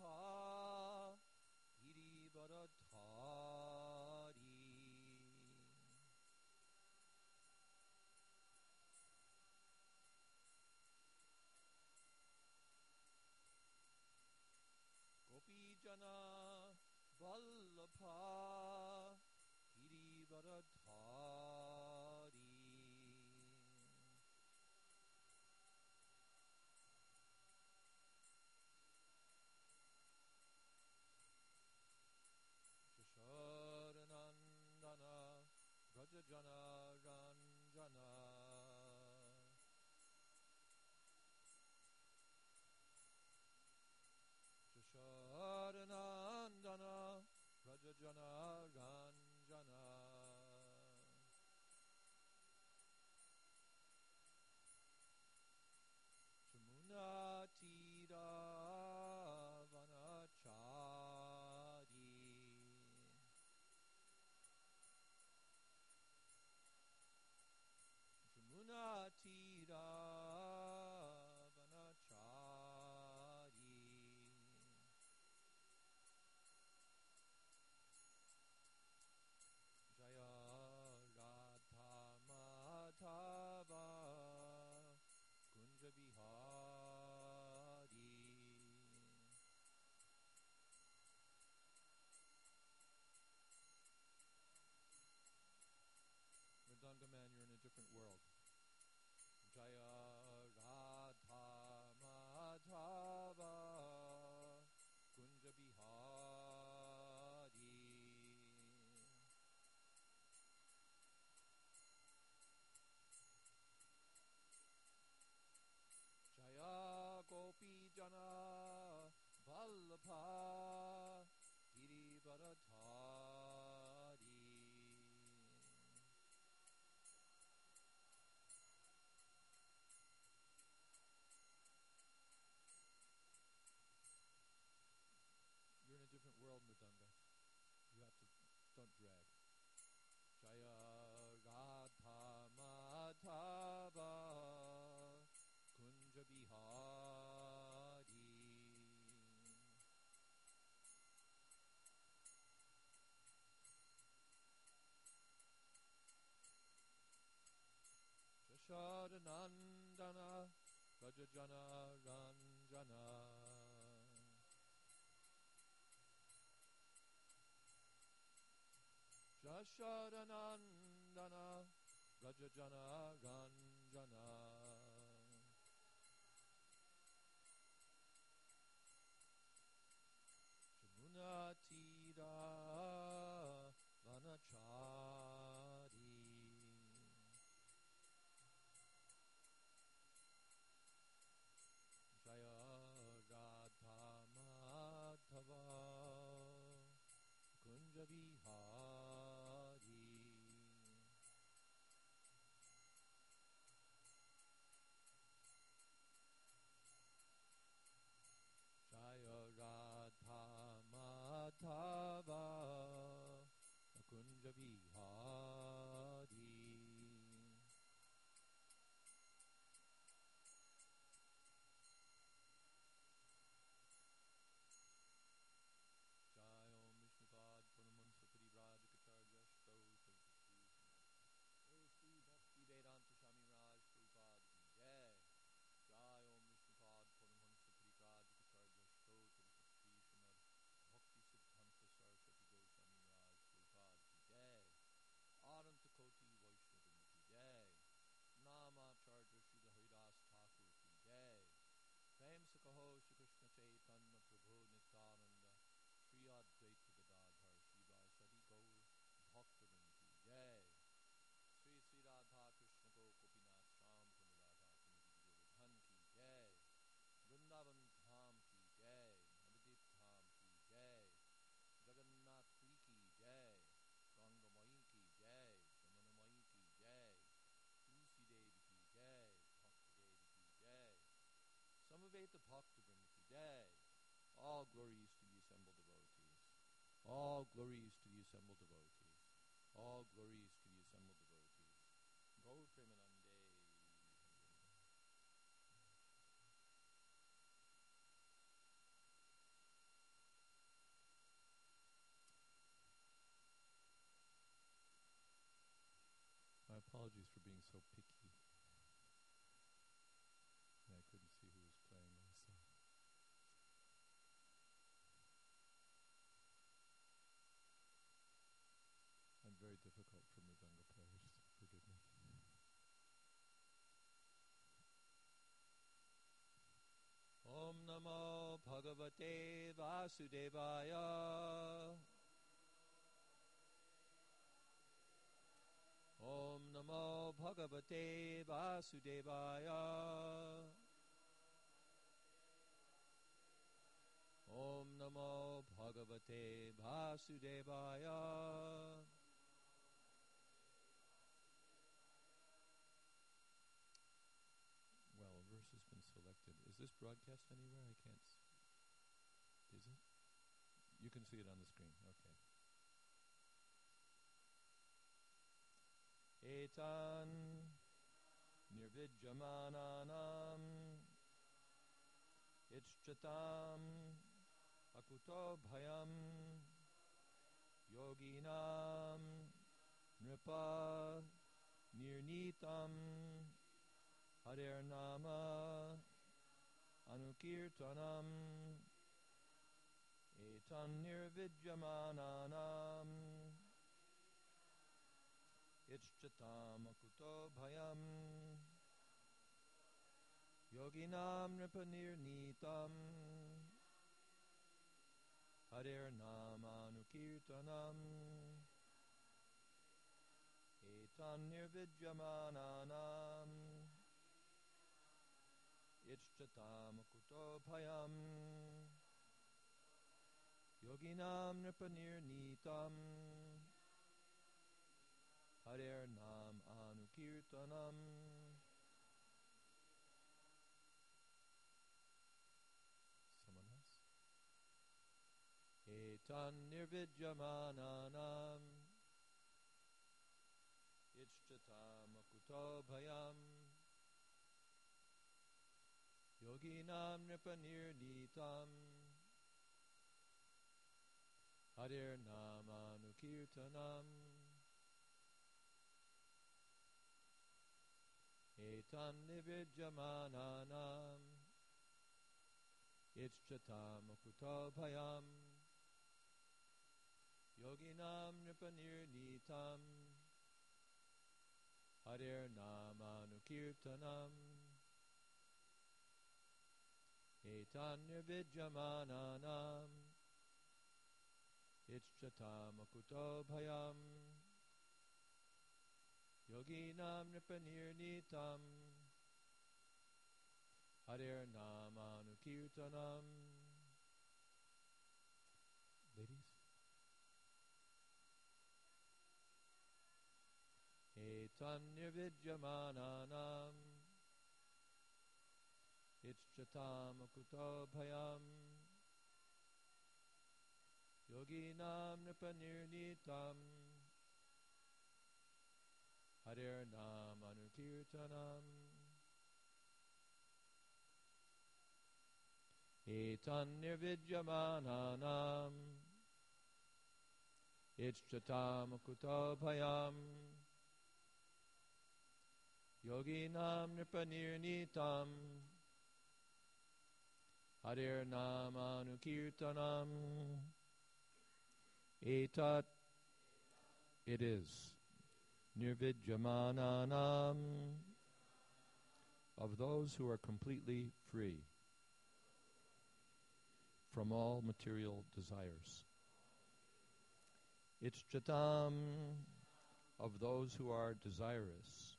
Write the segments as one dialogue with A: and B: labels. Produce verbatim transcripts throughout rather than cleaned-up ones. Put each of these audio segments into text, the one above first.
A: Vallabha Girivaradhari. Gopijana Vallabha Girivaradhari. Jashodanandana Rajajana Ranjana. Jashodanandana Rajajana Ranjana. Chamunatira Vanachari. Chamunatira Vanachari. Jaya Radha Madhava Kunja Bihari. Mridanga man, you're in a different world. Jaya Radha Madhava Kunja Bihari. Jaya Gopijana Vallabha Girivaradhari. You're in a different world, Mridanga. You have to, don't drag. Jaya Radha Madhava Kunja Bihari. Jashodanandana Rajajana Ranjana. Jashodanandana Rajajana Ranjana. Chamunatira Vanachari. Jaya Radha Madhava Kunja Bihari. Jaya Radha Madhava Kunja Bihari. Jai Om Vishnupad Purnamansa Parivraj Kacharya Stoutra. O Sri Bhakti Vedanta Swami Raj Prabhupada Ki Jai. Jai Om Vishnupad Purnamansa Parivraj Kacharya Stoutra. Sri Srimad Bhakti Siddhanta Saraswati Goswami Raj Prabhupada Ki Jai. Ananta Koti Vaishnavin Ki Jai. Namacharya Srila Haridas Thakur Ki Jai. Prem Sakaho Shri Krishna Chaitanya Prabhu Nityananda Shri Advaita Gadadhar Shiva Sadi Gaur Bhaktavan Ki Jai. Sri Sri Radha Krishna Ko Gopinath Sham Kund Radha Kunji Govardhan Ki Jai. Vrindavan Dham Ki Jai. Navadip Dham Ki Jai. Jagannath Puri Ki Jai. Ganga Mai Ki Jai. Jamuna Mai Ki Jai. Tulsi Devi Ki Jai. Bhakta Devi Ki Jai. Samaveta Bhaktivinoda Ki Jai. All glories to the assembled devotees. All glories to the assembled devotees. All glories to the assembled devotees. Gaur Premanande. Apologies for being so picky. And I couldn't see who was playing also. I'm very difficult for mridanga players. Forgive me. Om Namo Bhagavate Vasudevaya. Om Namo Bhagavate Vasudevaya. Om Namo Bhagavate Vasudevaya. Well, a verse has been selected. Is this broadcast anywhere? I can't. S- Is it? You can see it on the screen. Okay. Etan nirvidyamananam ichchatam akuto bhayam yoginam nripa nirnitam harer nama anukirtanam etan nirvidyamananam ichchatam akuto bhayam yoginam nripanirnitam harer namanukirtanam etan nirvidyamananam ichchatam akuto bhayam yoginam nripanirnitam harer nam anukirtanam. Someone else? Etan nirvidyamananam ichchatam akuto bhayam yoginam nripanirnitam harer nam anukirtanam. Etan nirvidyamananam ichchatam akuto bhayam yoginam nripanirnitam harer namanukirtanam. Etan nirvidyamananam ichchatam akuto bhayam yoginam nripanirnitam harer namanukirtanam. Ladies? Etan nirvidyamananam ichchatam akuto bhayam yoginam nripanirnitam harer namanukirtanam. Etan nirvidyamananam ichchatam akuto bhayam yoginam nripanirnitam harer namanukirtanam. Etat, it is, nirvidyamananam, of those who are completely free from all material desires. Ichchatam, of those who are desirous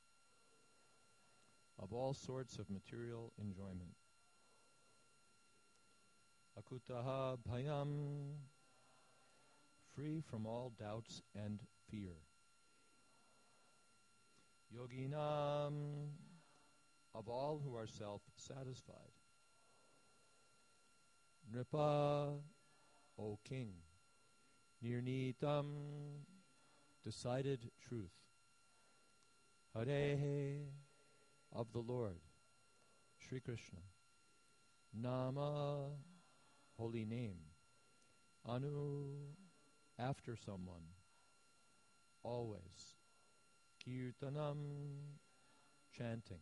A: of all sorts of material enjoyment. Akutaha bhayam, free from all doubts and fear. Yoginam, of all who are self-satisfied. Nripa, O king. Nirnitam, decided truth. Harehe, of the Lord, Sri Krishna. Nama, holy name. Anu, after someone. Always. Kirtanam, chanting.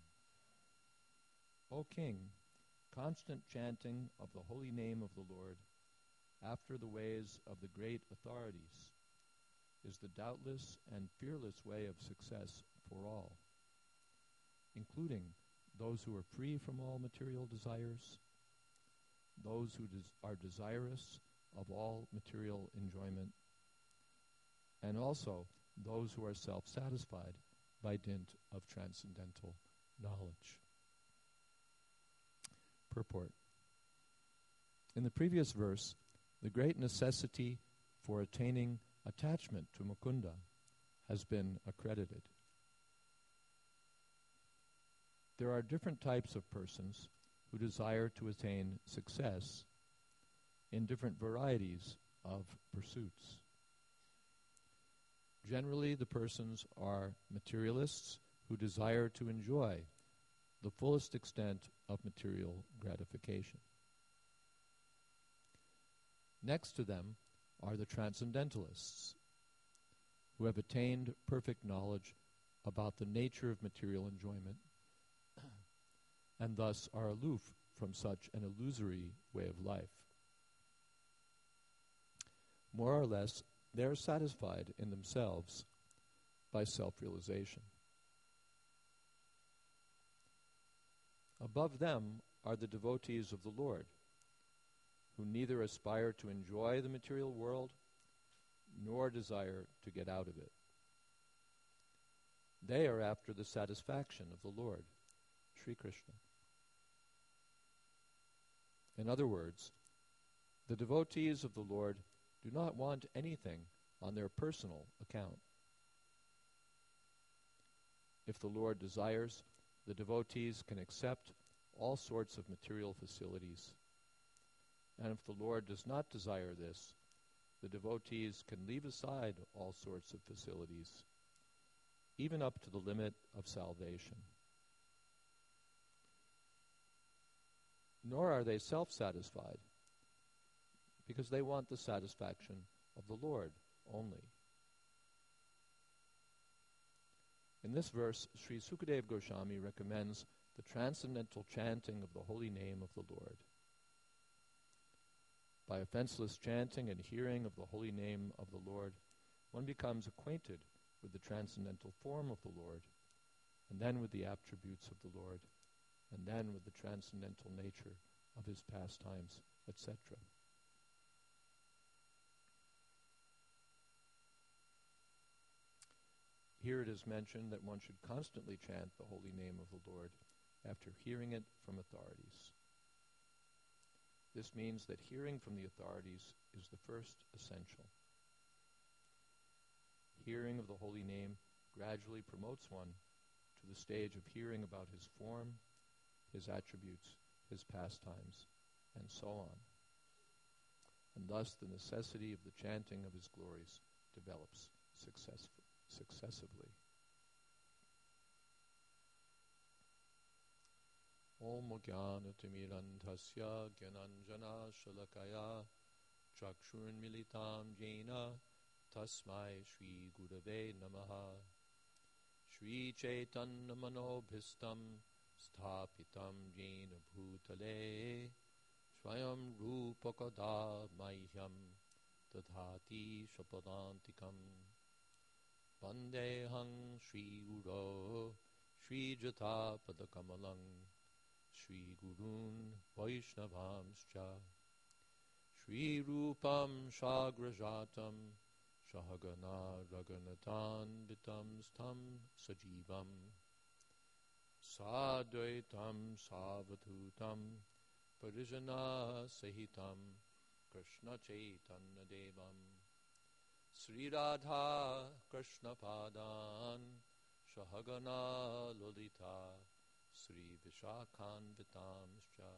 A: O king, constant chanting of the holy name of the Lord, after the ways of the great authorities, is the doubtless and fearless way of success for all, including those who are free from all material desires, those who des- are desirous of all material enjoyment, and also those who are self-satisfied by dint of transcendental knowledge. Purport. In the previous verse, the great necessity for attaining attachment to Mukunda has been accredited. There are different types of persons who desire to attain success in different varieties of pursuits. Generally, the persons are materialists who desire to enjoy the fullest extent of material gratification. Next to them are the transcendentalists, who have attained perfect knowledge about the nature of material enjoyment and thus are aloof from such an illusory way of life. More or less, they are satisfied in themselves by self-realization. Above them are the devotees of the Lord, who neither aspire to enjoy the material world nor desire to get out of it. They are after the satisfaction of the Lord, Sri Krishna. In other words, the devotees of the Lord do not want anything on their personal account. If the Lord desires, the devotees can accept all sorts of material facilities. And if the Lord does not desire this, the devotees can leave aside all sorts of facilities, even up to the limit of salvation. Nor are they self-satisfied, because they want the satisfaction of the Lord only. In this verse, Sri Sukadeva Goswami recommends the transcendental chanting of the holy name of the Lord. By offenseless chanting and hearing of the holy name of the Lord, one becomes acquainted with the transcendental form of the Lord, and then with the attributes of the Lord, and then with the transcendental nature of his pastimes, et cetera. Here it is mentioned that one should constantly chant the holy name of the Lord after hearing it from authorities. This means that hearing from the authorities is the first essential. Hearing of the holy name gradually promotes one to the stage of hearing about his form, his attributes, his pastimes, and so on. And thus the necessity of the chanting of his glories develops successful, successively. Om Jnana Timirandhasya Gyananjana Shalakaya Chakshurmilitam Jena Tasmai Shri Gurave Namaha Shri Chaitanya Manobhistam Sthapitam Jena Bhutale Swayam Rupakada Mahyam Tadhati Shapadantikam Vandehang Shri Guru Shri Jata Padakamalang Shri Gurun Vaishnavamscha Shri Rupam Shagrajatam Shahagana Raghunathanditam Stam Sajivam Sadvaitam Savadhutam Parijana Sahitam Krishna Chaitanya Devam Sri Radha Krishna Padan Shahagana Lolita Sri Vishakhanvitamscha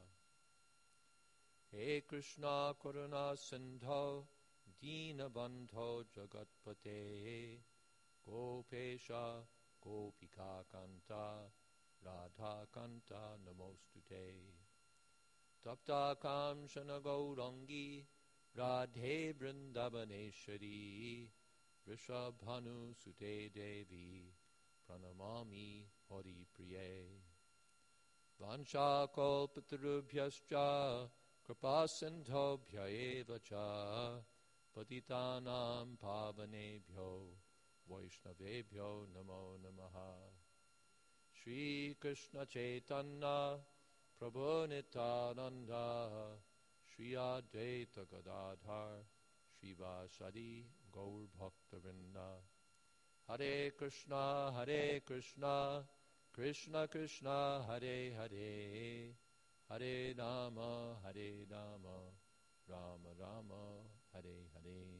A: He Krishna Karuna Sindho Dina Bandho Jagatpate Gopesha Gopika Kanta Radha Kanta Namostute Tapta Kamshana Gaurangi Radhe Vrindavaneshwari Vrishabhanu Sute Devi pranamami Hari Priye. Vansha kalpatarubhyascha kripa sindhobhya eva cha patitanam pavanebhyo vaishnavebhyo namo namaha. Shri Krishna Chaitanya Prabhu Nityananda Shri Advaita Gadadhar Shri Vasadi Gaur Bhaktavinda. Hare Krishna Hare Krishna Krishna Krishna Hare Hare Hare Rama Hare Rama Rama Rama Hare Hare.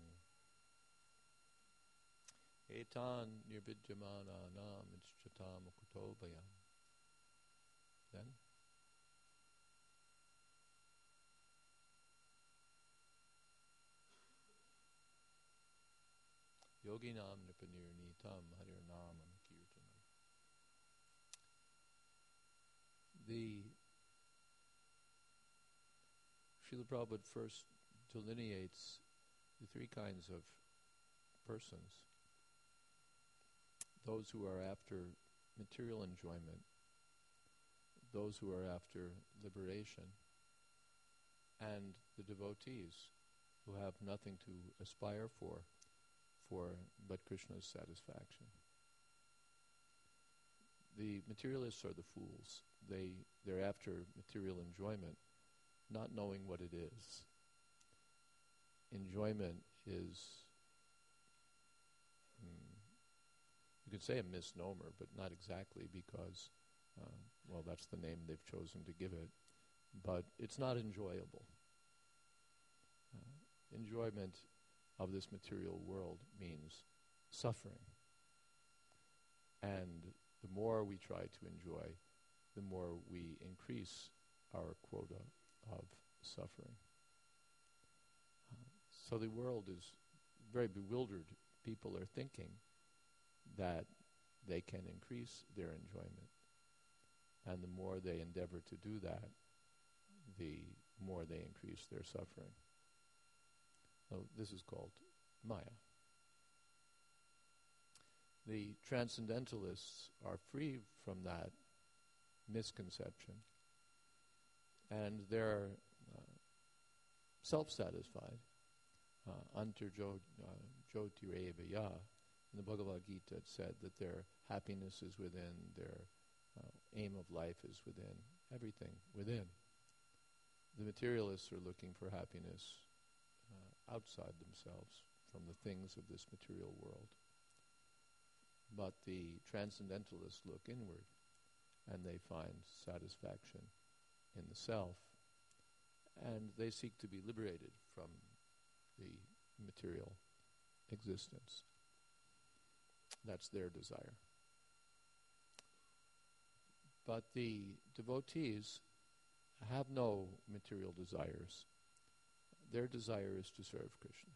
A: Etan nirvidyamana nam ichchatam kutobhayam. Then yoginam nipanirnitam harirnam kirtanam. The Srila Prabhupada first delineates the three kinds of persons. Those who are after material enjoyment, those who are after liberation, and the devotees who have nothing to aspire for, for but Krishna's satisfaction. The materialists are the fools. They, they're after material enjoyment, not knowing what it is. Enjoyment is, hmm, you could say a misnomer, but not exactly because, uh, well, that's the name they've chosen to give it. But it's not enjoyable. Uh, enjoyment of this material world means suffering. And the more we try to enjoy, the more we increase our quota of suffering. Uh, so the world is very bewildered. People are thinking that they can increase their enjoyment. And the more they endeavor to do that, the more they increase their suffering. So this is called Maya. The transcendentalists are free from that misconception, and they're uh, self-satisfied. Uh, Antar Jyotireva Ya, in the Bhagavad Gita, it said that their happiness is within, their uh, aim of life is within, everything within. The materialists are looking for happiness uh, outside themselves, from the things of this material world. But the transcendentalists look inward, and they find satisfaction in the self, and they seek to be liberated from the material existence. That's their desire. But the devotees have no material desires. Their desire is to serve Krishna.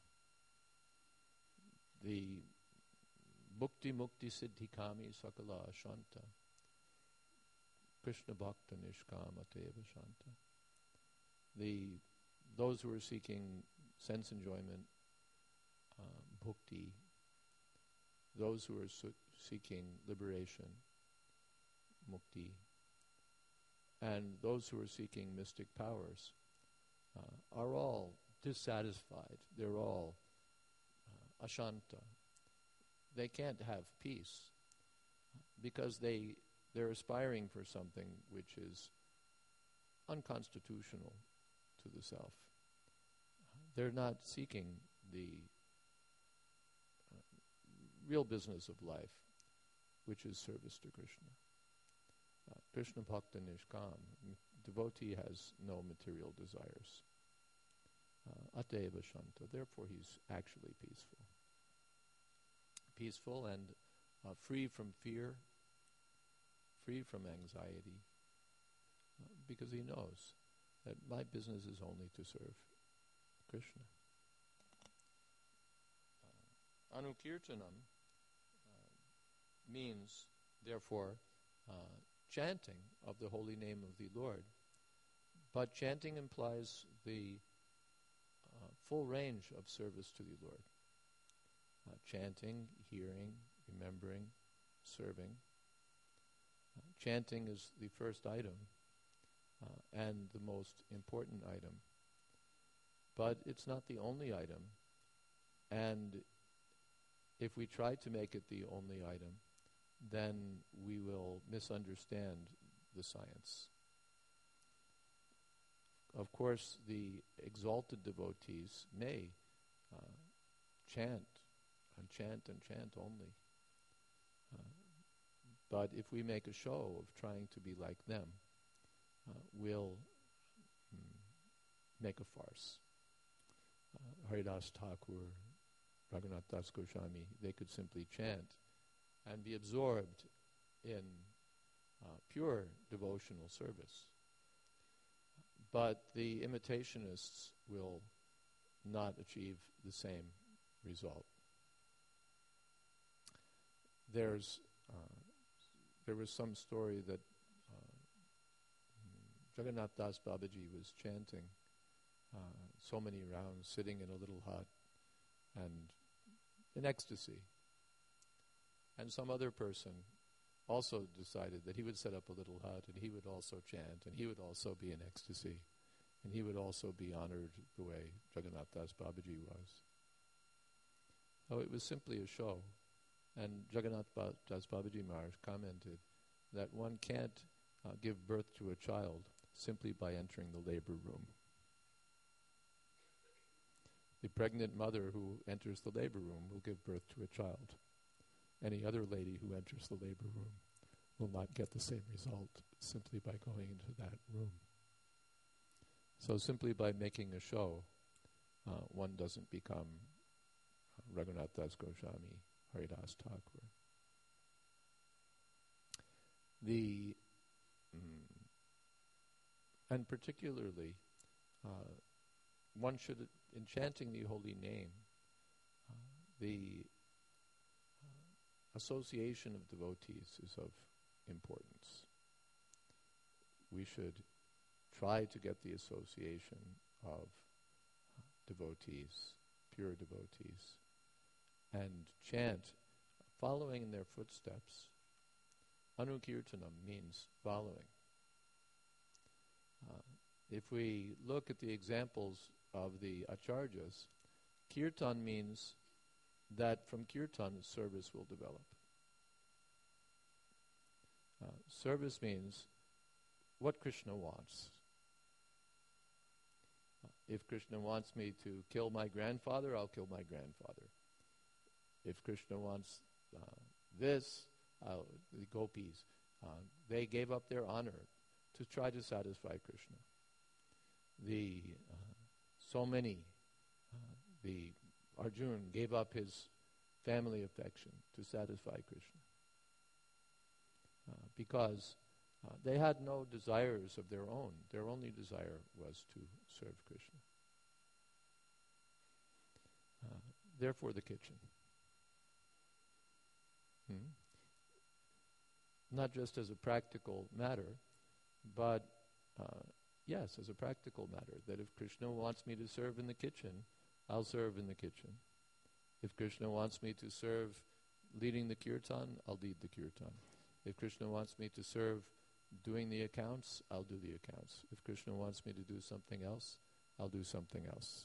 A: The bhukti mukti siddhi kami sakala shanta Krishna bhakta nishkama teva shanta. The those who are seeking sense enjoyment, uh, bhukti, those who are su- seeking liberation, mukti, and those who are seeking mystic powers, uh, are all dissatisfied. They're all uh, ashanta. They can't have peace because they they're aspiring for something which is unconstitutional to the self. They're not seeking the uh, real business of life, which is service to Krishna. Uh, Krishna Bhakta Nishkam, devotee has no material desires. Uh, Ateva Shanta, therefore he's actually peaceful. Peaceful and uh, free from fear, free from anxiety, uh, because he knows that my business is only to serve Krishna. Uh, Anukirtanam uh, means, therefore, uh, chanting of the holy name of the Lord. But chanting implies the uh, full range of service to the Lord. Uh, chanting, hearing, remembering, serving. Uh, chanting is the first item uh, and the most important item. But it's not the only item. And if we try to make it the only item, then we will misunderstand the science. Of course, the exalted devotees may uh, chant and chant and chant only. Uh, but if we make a show of trying to be like them, uh, we'll mm, make a farce. Uh, Haridas Thakur, Raghunath Das Goswami, they could simply chant and be absorbed in uh, pure devotional service. But the imitationists will not achieve the same result. There's, uh, there was some story that uh, Jagannath Das Babaji was chanting uh, so many rounds, sitting in a little hut and in ecstasy. And some other person also decided that he would set up a little hut and he would also chant and he would also be in ecstasy and he would also be honored the way Jagannath Das Babaji was. So it was simply a show. And Jagannath ba- Das Babaji Maharaj commented that one can't uh, give birth to a child simply by entering the labor room. The pregnant mother who enters the labor room will give birth to a child. Any other lady who enters the labor room will not get the same result simply by going into that room. So simply by making a show, uh, one doesn't become uh, Raghunath Das Goswami, Haridas Thakur. The mm, and particularly, uh, one should, in chanting the holy name, uh, the uh, association of devotees is of importance. We should try to get the association of uh, devotees, pure devotees, and chant following in their footsteps. Anukirtanam means following. Uh, if we look at the examples of the acharyas, kirtan means that from kirtan service will develop. Uh, service means what Krishna wants. Uh, if Krishna wants me to kill my grandfather, I'll kill my grandfather. If Krishna wants uh, this, uh, the gopis, uh, they gave up their honor to try to satisfy Krishna. The uh, so many, uh, the Arjuna gave up his family affection to satisfy Krishna uh, because uh, they had no desires of their own. Their only desire was to serve Krishna. Uh, therefore, the kitchen. Hmm? Not just as a practical matter, but uh, yes, as a practical matter, that if Krishna wants me to serve in the kitchen, I'll serve in the kitchen. If Krishna wants me to serve leading the kirtan, I'll lead the kirtan. If Krishna wants me to serve doing the accounts, I'll do the accounts. If Krishna wants me to do something else, I'll do something else.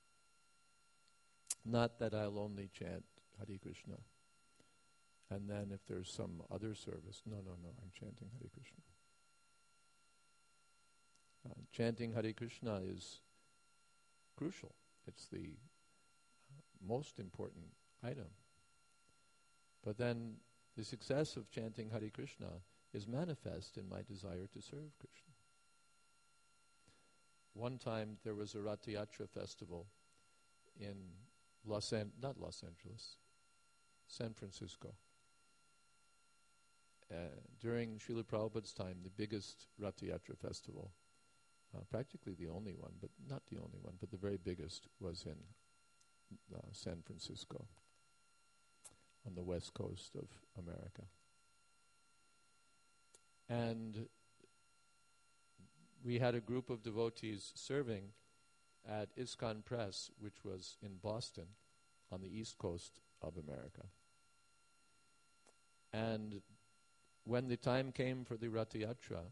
A: Not that I'll only chant Hare Krishna. And then if there's some other service, no, no, no, I'm chanting Hare Krishna. Uh, chanting Hare Krishna is crucial. It's the uh, most important item. But then the success of chanting Hare Krishna is manifest in my desire to serve Krishna. One time there was a Ratiyatra festival in Los An- not Los Angeles, San Francisco. Uh, during Srila Prabhupada's time, the biggest Ratiyatra festival, uh, practically the only one, but not the only one, but the very biggest, was in uh, San Francisco, on the west coast of America. And we had a group of devotees serving at ISKCON Press, which was in Boston, on the east coast of America. And when the time came for the Ratha Yatra,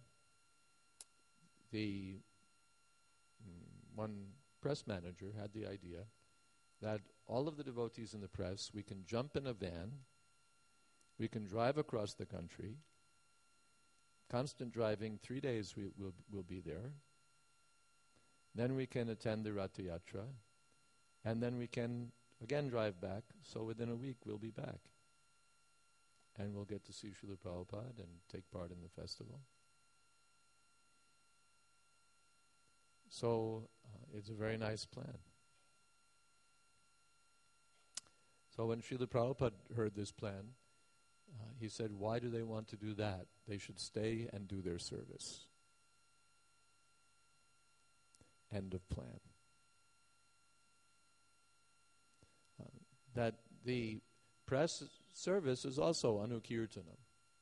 A: the mm, one press manager had the idea that all of the devotees in the press, we can jump in a van, we can drive across the country, constant driving, three days we will we'll be there. Then we can attend the Ratha Yatra, and then we can again drive back, so within a week we'll be back. And we'll get to see Srila Prabhupada and take part in the festival. So uh, it's a very nice plan. So when Srila Prabhupada heard this plan, uh, he said, why do they want to do that? They should stay and do their service. End of plan. Uh, that the press service is also anukirtanam.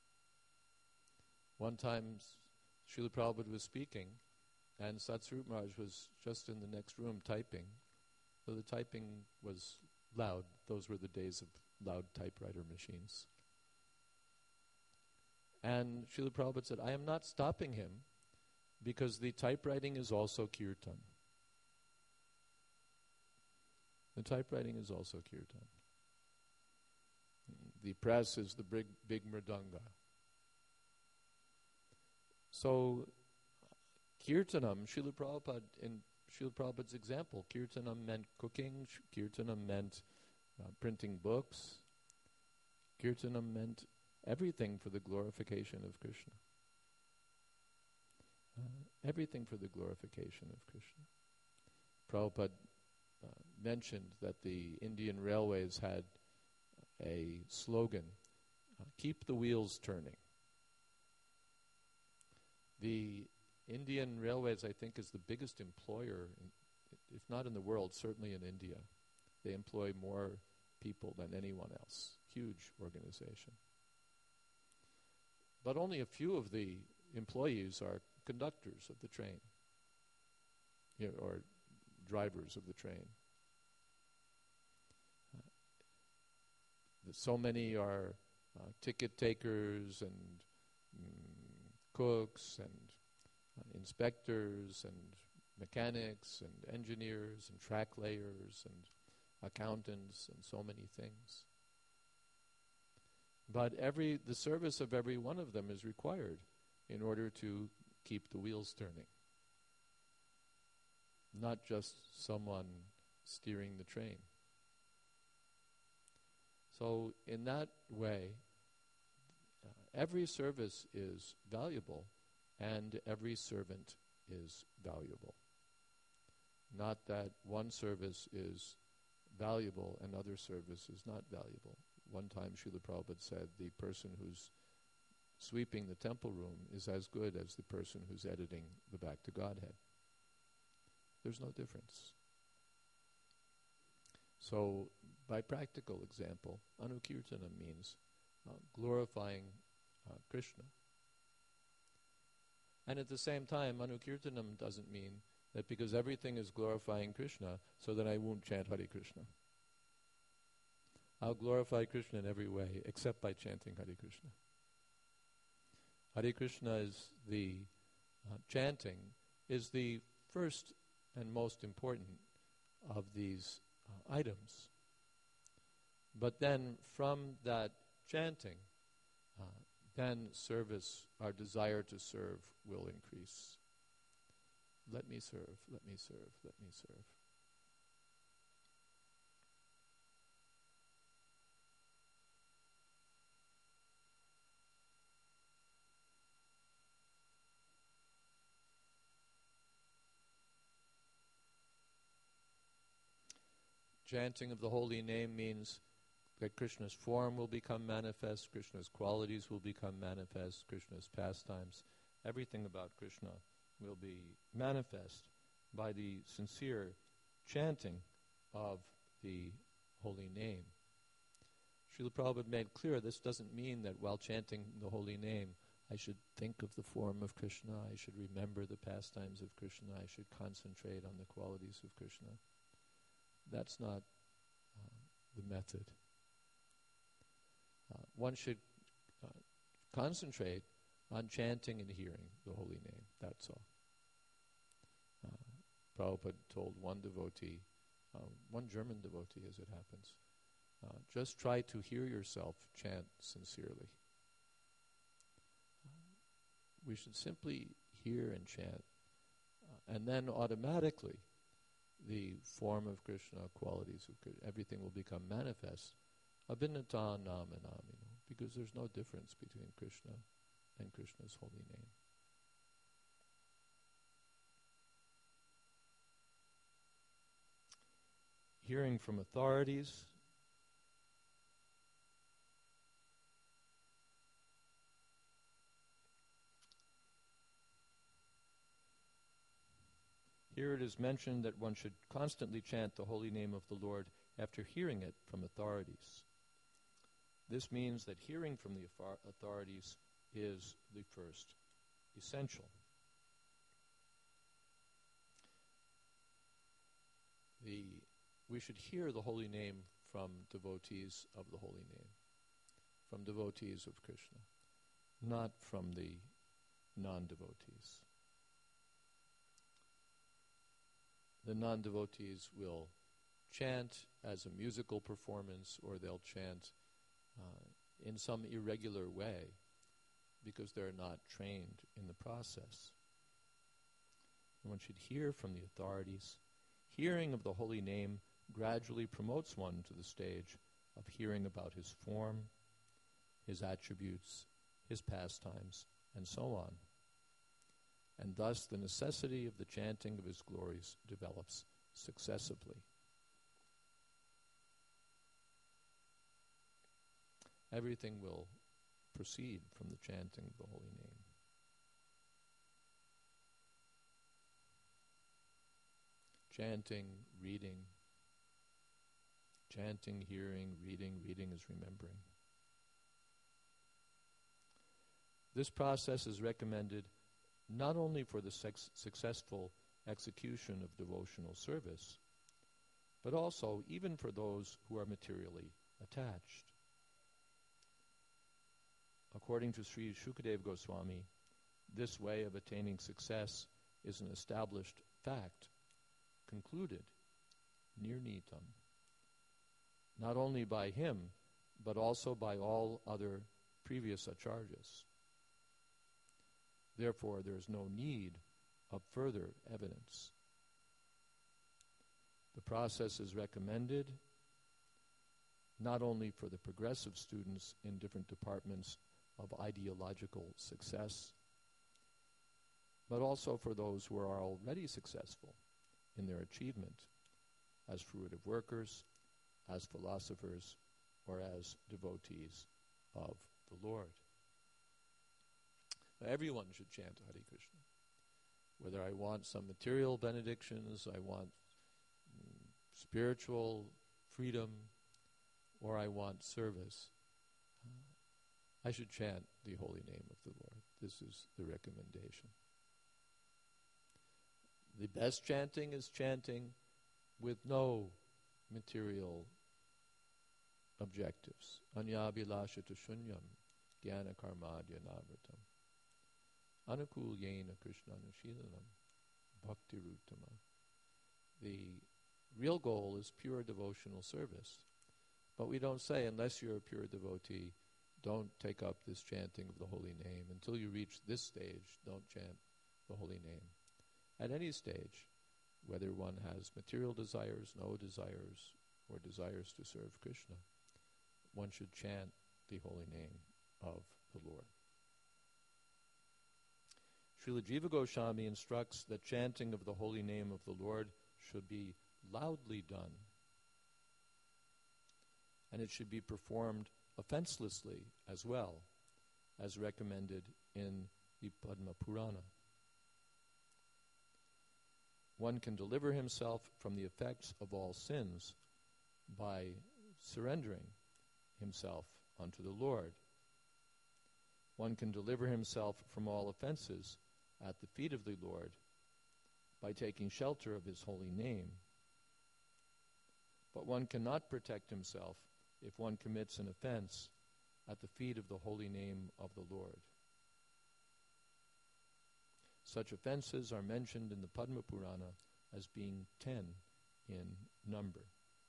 A: One time Srila Prabhupada was speaking and Satsvarup Maharaj was just in the next room typing. So the typing was loud. Those were the days of loud typewriter machines. And Srila Prabhupada said, I am not stopping him because the typewriting is also kirtan. The typewriting is also kirtan. The press is the big, big mridanga. So, kirtanam, Srila Prabhupada, in Srila Prabhupada's example, kirtanam meant cooking, sh- kirtanam meant uh, printing books, kirtanam meant everything for the glorification of Krishna. Uh, everything for the glorification of Krishna. Prabhupada uh, mentioned that the Indian Railways had a slogan, uh, keep the wheels turning. The Indian Railways, I think, is the biggest employer, in, if not in the world, certainly in India. They employ more people than anyone else. Huge organization. But only a few of the employees are conductors of the train, you know, or drivers of the train. So many are uh, ticket takers and mm, cooks and uh, inspectors and mechanics and engineers and track layers and accountants and so many things. But every the service of every one of them is required in order to keep the wheels turning. Not just someone steering the train. So in that way, uh, every service is valuable and every servant is valuable. Not that one service is valuable and other service is not valuable. One time Srila Prabhupada said the person who's sweeping the temple room is as good as the person who's editing the Back to Godhead. There's no difference. So, by practical example, anukirtanam means uh, glorifying uh, Krishna. And at the same time, anukirtanam doesn't mean that because everything is glorifying Krishna, so that I won't chant Hare Krishna. I'll glorify Krishna in every way, except by chanting Hare Krishna. Hare Krishna is the, uh, chanting is the first and most important of these uh, items. But then from that chanting, uh, then service, our desire to serve will increase. Let me serve, let me serve, let me serve. Chanting of the holy name means that Krishna's form will become manifest, Krishna's qualities will become manifest, Krishna's pastimes, everything about Krishna will be manifest by the sincere chanting of the holy name. Srila Prabhupada made clear this doesn't mean that while chanting the holy name, I should think of the form of Krishna, I should remember the pastimes of Krishna, I should concentrate on the qualities of Krishna. That's not uh, the method. Uh, one should
B: concentrate on chanting and hearing the holy name. That's all. Uh, Prabhupada told one devotee, uh, one German devotee as it happens, uh, just try to hear yourself chant sincerely. Uh, we should simply hear and chant, uh, and then automatically the form of Krishna, qualities of Krishna, everything will become manifest. Abhinata nama namino, because there's no difference between Krishna and Krishna's holy name. Hearing from authorities. Here it is mentioned that one should constantly chant the holy name of the Lord after hearing it from authorities. This means that hearing from the authorities is the first essential. The, we should hear the holy name from devotees of the holy name, from devotees of Krishna, not from the non-devotees. The non-devotees will chant as a musical performance, or they'll chant uh, in some irregular way because they're not trained in the process. And one should hear from the authorities. Hearing of the holy name gradually promotes one to the stage of hearing about his form, his attributes, his pastimes, and so on. And thus the necessity of the chanting of his glories develops successively. Everything will proceed from the chanting of the holy name. Chanting, reading, chanting, hearing, reading, reading is remembering. This process is recommended not only for the sex- successful execution of devotional service, but also even for those who are materially attached. According to Sri Shukadev Goswami, this way of attaining success is an established fact, concluded, nirnitam, not only by him, but also by all other previous acharyas. Therefore, there is no need of further evidence. The process is recommended not only for the progressive students in different departments of ideological success, but also for those who are already successful in their achievement as fruitive workers, as philosophers, or as devotees of the Lord. Everyone should chant Hare Krishna. Whether I want some material benedictions, I want mm, spiritual freedom, or I want service, uh, I should chant the holy name of the Lord. This is the recommendation. The best chanting is chanting with no material objectives. Anyabhilasha tu shunyam, jnana karmadya navratam. Anukul yena Krishna nushilanam, bhakti ruttama. The real goal is pure devotional service. But we don't say, unless you're a pure devotee, don't take up this chanting of the holy name. Until you reach this stage, don't chant the holy name. At any stage, whether one has material desires, no desires, or desires to serve Krishna, one should chant the holy name of the Lord. Srila Jiva Goswami instructs that chanting of the holy name of the Lord should be loudly done, and it should be performed offenselessly as well, as recommended in the Padma Purana. One can deliver himself from the effects of all sins by surrendering himself unto the Lord. One can deliver himself from all offenses at the feet of the Lord by taking shelter of his holy name. But one cannot protect himself if one commits an offense at the feet of the holy name of the Lord. Such offenses are mentioned in the Padma Purana as being ten in number.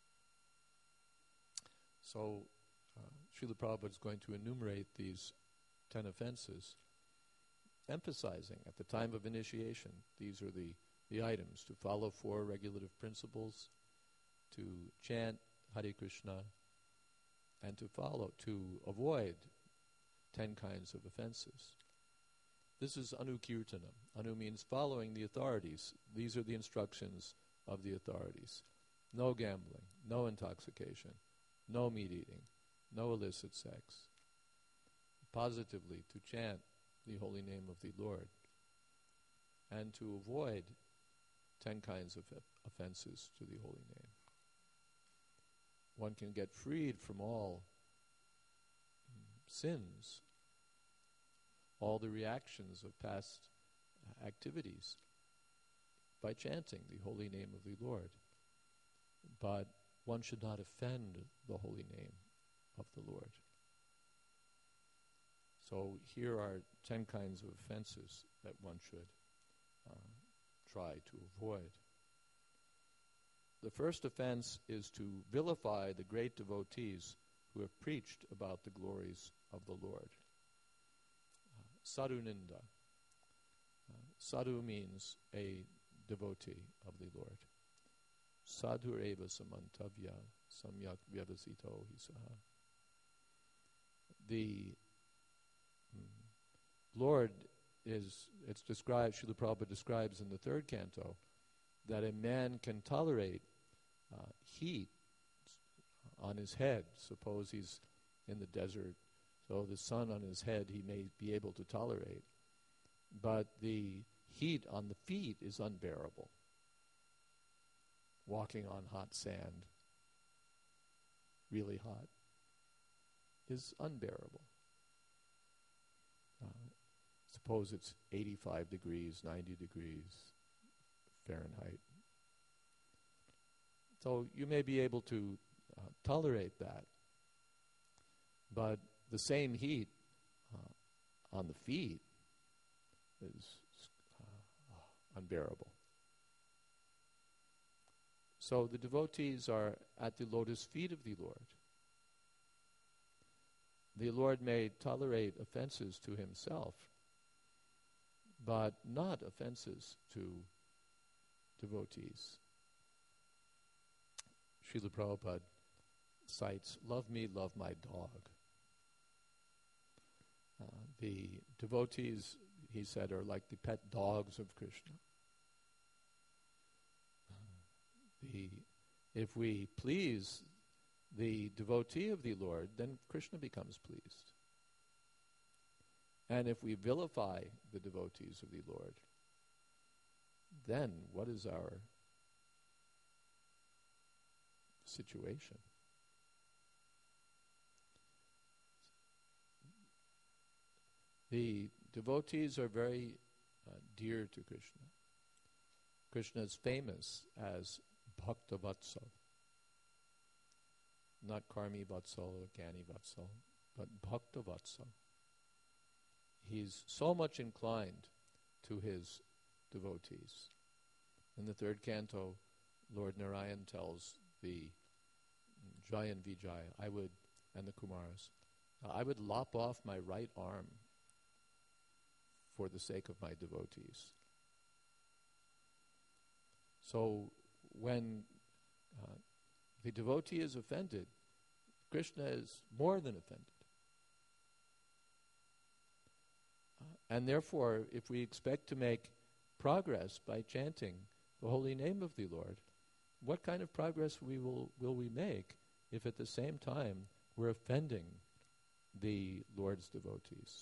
B: So, uh, Srila Prabhupada is going to enumerate these ten offenses, emphasizing at the time of initiation, these are the, the items: to follow four regulative principles, to chant Hare Krishna, and to follow, to avoid ten kinds of offenses. This is Anukirtanam. Anu means following the authorities. These are the instructions of the authorities. No gambling, no intoxication, no meat eating, no illicit sex. Positively, to chant the holy name of the Lord, and to avoid ten kinds of offenses to the holy name. One can get freed from all sins, all the reactions of past activities, by chanting the holy name of the Lord. But one should not offend the holy name of the Lord. So here are ten kinds of offenses that one should uh, try to avoid. The first offense is to vilify the great devotees who have preached about the glories of the Lord. Uh, sadhu ninda. Uh, sadhu means a devotee of the Lord. Sadhu eva samantavya samyak vyavasito hisaha. The mm, Lord is, it's described, Srila Prabhupada describes in the third canto, that a man can tolerate uh, heat on his head. Suppose he's in the desert, so the sun on his head he may be able to tolerate. But the heat on the feet is unbearable. Walking on hot sand, really hot, is unbearable. Uh, suppose it's eighty-five degrees, ninety degrees Fahrenheit. So you may be able to uh, tolerate that, but the same heat uh, on the feet is uh, unbearable. So the devotees are at the lotus feet of the Lord. The Lord may tolerate offenses to himself, but not offenses to devotees. Srila Prabhupada cites, "Love me, love my dog." Uh, the devotees, he said, are like the pet dogs of Krishna. The, if we please the devotee of the Lord, then Krishna becomes pleased. And if we vilify the devotees of the Lord, then what is our situation? The devotees are very uh, dear to Krishna. Krishna is famous as Bhakta Vatsal. Not Karmi Vatsal or Gani Vatsal, but Bhakta Vatsal. He's so much inclined to his devotees. In the third canto, Lord Narayan tells the Jai and Vijay, I would, and the Kumaras, uh, I would lop off my right arm for the sake of my devotees. So when uh, the devotee is offended, Krishna is more than offended. Uh, and therefore, if we expect to make progress by chanting the holy name of the Lord, what kind of progress we will, will we make if at the same time we're offending the Lord's devotees?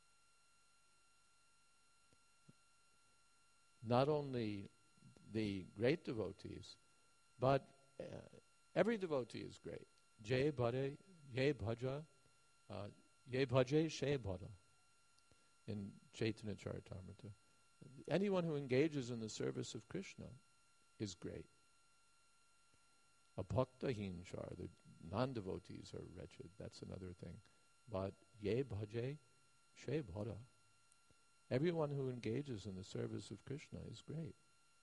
B: Not only the great devotees, but uh, every devotee is great. Jai bhare, ye bhaja, uh, ye bhaje, she bhada, in Chaitanya Charitamrita. Anyone who engages in the service of Krishna is great. A bhakta hinchar, the non-devotees are wretched. That's another thing. but ye bhaje she bhara. Everyone who engages in the service of Krishna is great.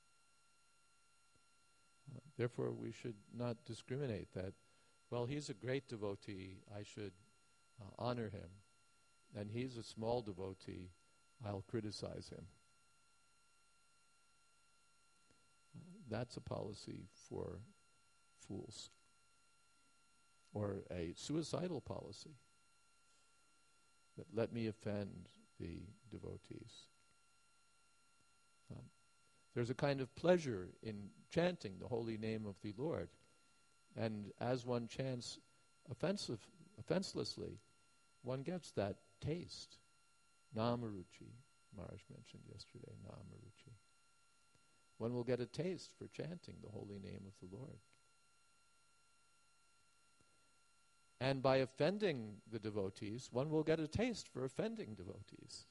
B: Uh, therefore, we should not discriminate that, well, he's a great devotee, I should uh, honor him, and he's a small devotee, I'll criticize him. Uh, that's a policy for fools, or a suicidal policy, that let me offend the devotees. Um, there's a kind of pleasure in chanting the holy name of the Lord, and as one chants offensive, offenselessly, one gets that taste. Namaruchi, Maharaj mentioned yesterday, Namaruchi. One will get a taste for chanting the holy name of the Lord. And by offending the devotees, one will get a taste for offending devotees.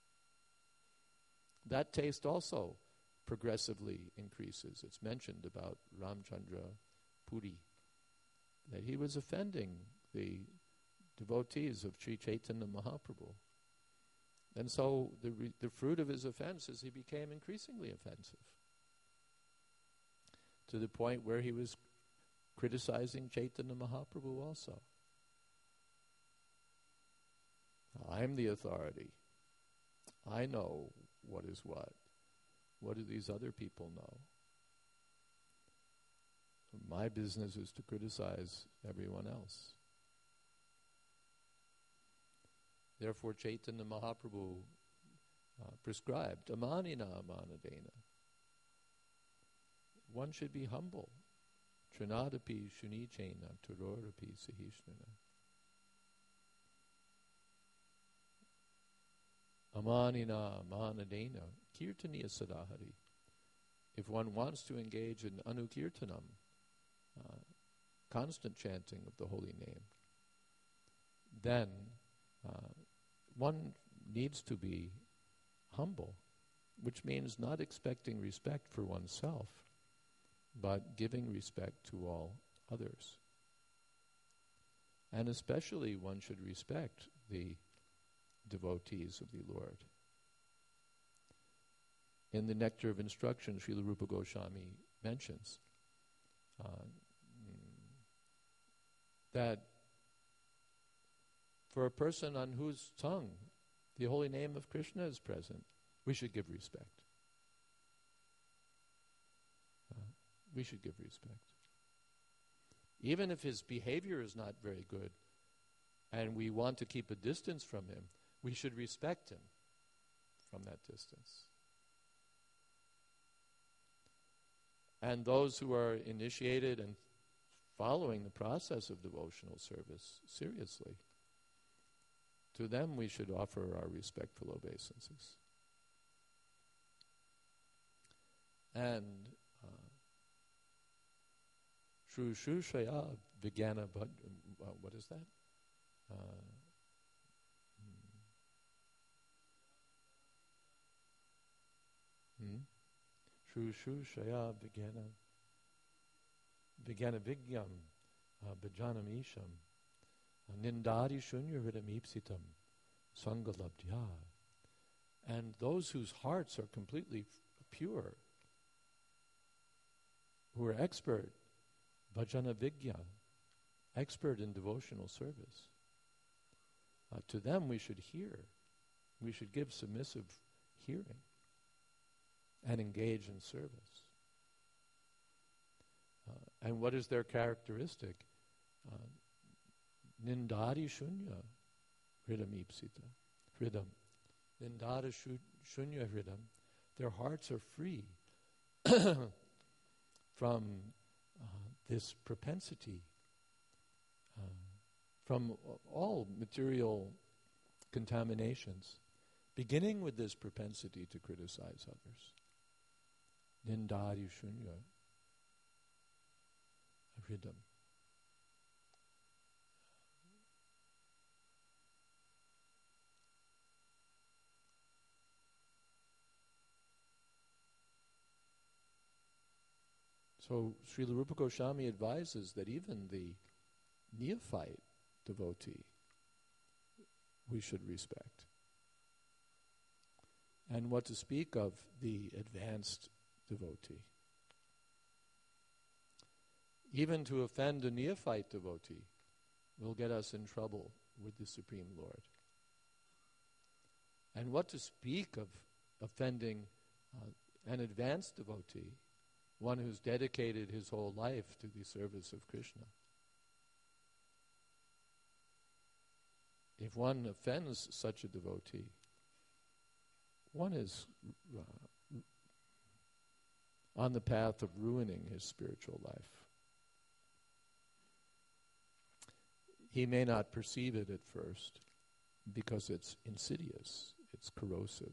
B: That taste also progressively increases. It's mentioned about Ramchandra Puri, that he was offending the devotees of Sri Chaitanya Mahaprabhu. And so the, re- the fruit of his offense is he became increasingly offensive, to the point where he was criticizing Chaitanya Mahaprabhu also. I'm the authority. I know what is what. What do these other people know? My business is to criticize everyone else. Therefore, Chaitanya Mahaprabhu uh, prescribed amanina amanadena. One should be humble. Trinadapi shunichena turorapi sahishnana. Amanina amanadena kirtaniya sadahari. If one wants to engage in anukirtanam, uh, constant chanting of the holy name, then uh, one needs to be humble, which means not expecting respect for oneself, but giving respect to all others. And especially one should respect the devotees of the Lord. In the Nectar of Instruction, Srila Rupa Goswami mentions uh, that for a person on whose tongue the holy name of Krishna is present, we should give respect. Uh, we should give respect. Even if his behavior is not very good and we want to keep a distance from him, we should respect him from that distance. And those who are initiated and following the process of devotional service seriously, to them we should offer our respectful obeisances. And Shru Shru Shaya Vijnana Bhad, uh, what is that? Uh, hmm. Shru Shru Shaya Vijnana Vijnana Vigyam Bhajanam Isham Nindari Shunya Hridam Ipsitam Sangalabdhya. And those whose hearts are completely f- pure, who are expert, bhajana vigya, expert in devotional service, uh, to them we should hear. We should give submissive hearing and engage in service. Uh, and what is their characteristic? Uh, Nindari shunya hridam ipsita. Hridam. Nindari shunya hridam. Their hearts are free from uh, this propensity, uh, from all material contaminations, beginning with this propensity to criticize others. Nindari shunya hridam. So Srila Rupa Goswami advises that even the neophyte devotee we should respect. And what to speak of the advanced devotee? Even to offend a neophyte devotee will get us in trouble with the Supreme Lord. And what to speak of offending uh, an advanced devotee, one who's dedicated his whole life to the service of Krishna? If one offends such a devotee, one is uh, on the path of ruining his spiritual life. He may not perceive it at first because it's insidious, it's corrosive.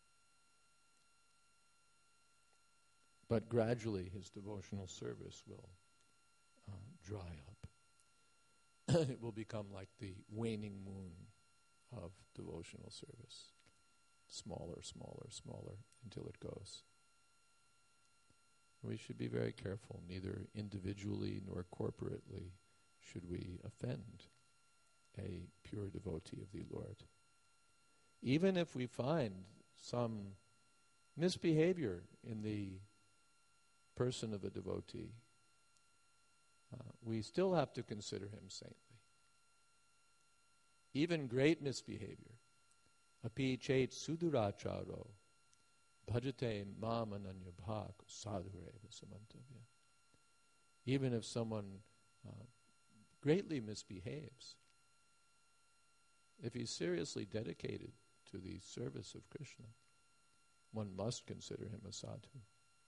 B: But gradually his devotional service will uh, dry up. It will become like the waning moon of devotional service. Smaller, smaller, smaller, until it goes. We should be very careful. Neither individually nor corporately should we offend a pure devotee of the Lord. Even if we find some misbehavior in the person of a devotee, uh, we still have to consider him saintly. Even great misbehavior. Api chet suduracharo bhajate mam ananya bhak sadhureva samantavya. Even if someone uh, greatly misbehaves, if he's seriously dedicated to the service of Krishna, one must consider him a sadhu.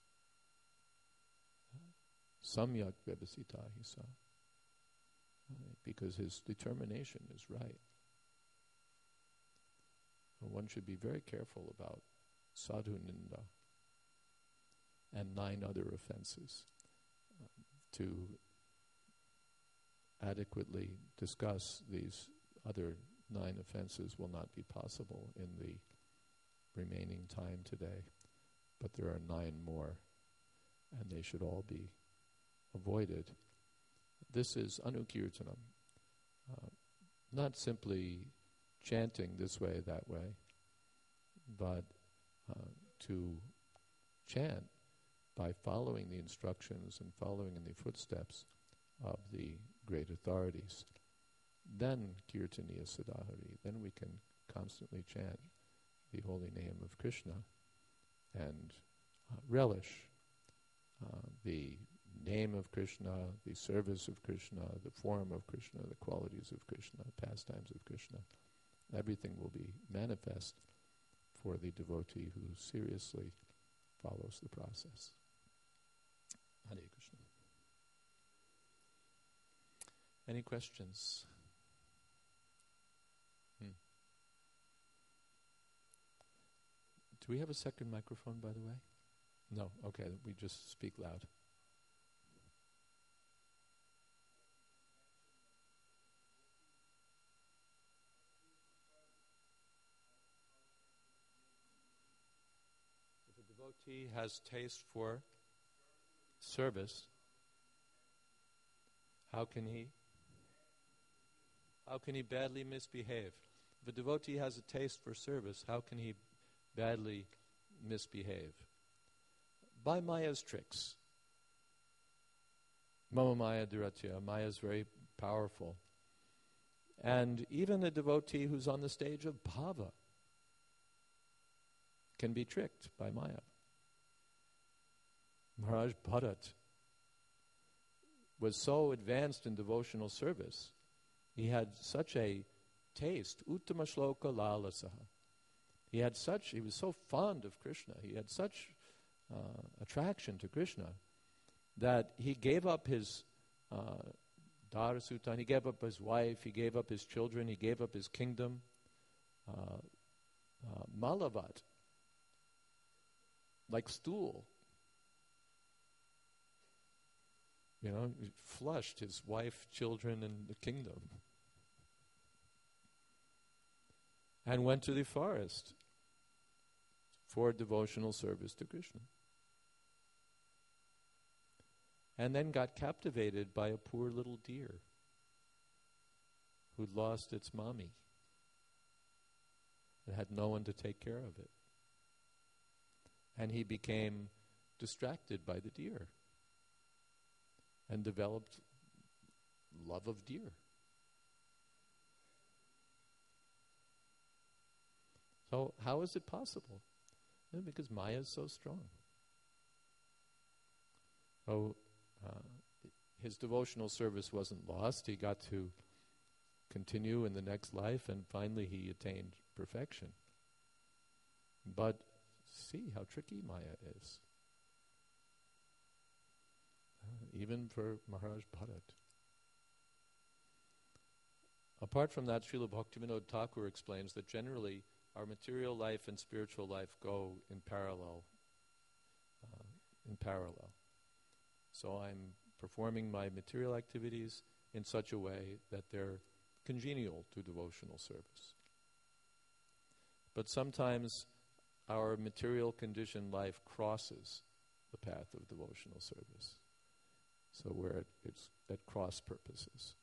B: Samyak vebasita hisa. Because his determination is right. One should be very careful about sadhu ninda and nine other offenses. Um, to adequately discuss these other nine offenses will not be possible in the remaining time today, but there are nine more, and they should all be avoided. This is anukirtanam, uh, not simply chanting this way, that way, but uh, to chant by following the instructions and following in the footsteps of the great authorities. Then kirtaniya sadahari, then we can constantly chant the holy name of Krishna and uh, relish uh, the name of Krishna, the service of Krishna, the form of Krishna, the qualities of Krishna, pastimes of Krishna. Everything will be manifest for the devotee who seriously follows the process. Hare Krishna. Any questions? Hmm. Do we have a second microphone, by the way? No? Okay, we just speak loud. If a devotee has taste for service, how can he? How can he badly misbehave? If a devotee has a taste for service, how can he badly misbehave? By Maya's tricks. Mama Maya Duratya. Maya is very powerful. And even a devotee who's on the stage of bhava can be tricked by Maya. Maharaj Bharat was so advanced in devotional service. He had such a taste, uttama shloka lalasaha. He had such, he was so fond of Krishna, he had such uh, attraction to Krishna, that he gave up his uh, Dharasutan, he gave up his wife, he gave up his children, he gave up his kingdom. Uh, uh, Malavat, like stool. You know, he flushed his wife, children, and the kingdom. And went to the forest for devotional service to Krishna. And then got captivated by a poor little deer who'd lost its mommy. and had no one to take care of it. And he became distracted by the deer and developed love of deer. So how is it possible? Well, because Maya is so strong. So uh, his devotional service wasn't lost. He got to continue in the next life, and finally he attained perfection. But see how tricky Maya is. Uh, even for Maharaj Bharat. Apart from that, Srila Bhaktivinoda Thakur explains that generally our material life and spiritual life go in parallel. Uh, in parallel. So I'm performing my material activities in such a way that they're congenial to devotional service. But sometimes our material conditioned life crosses the path of devotional service. So where it, it's at cross purposes.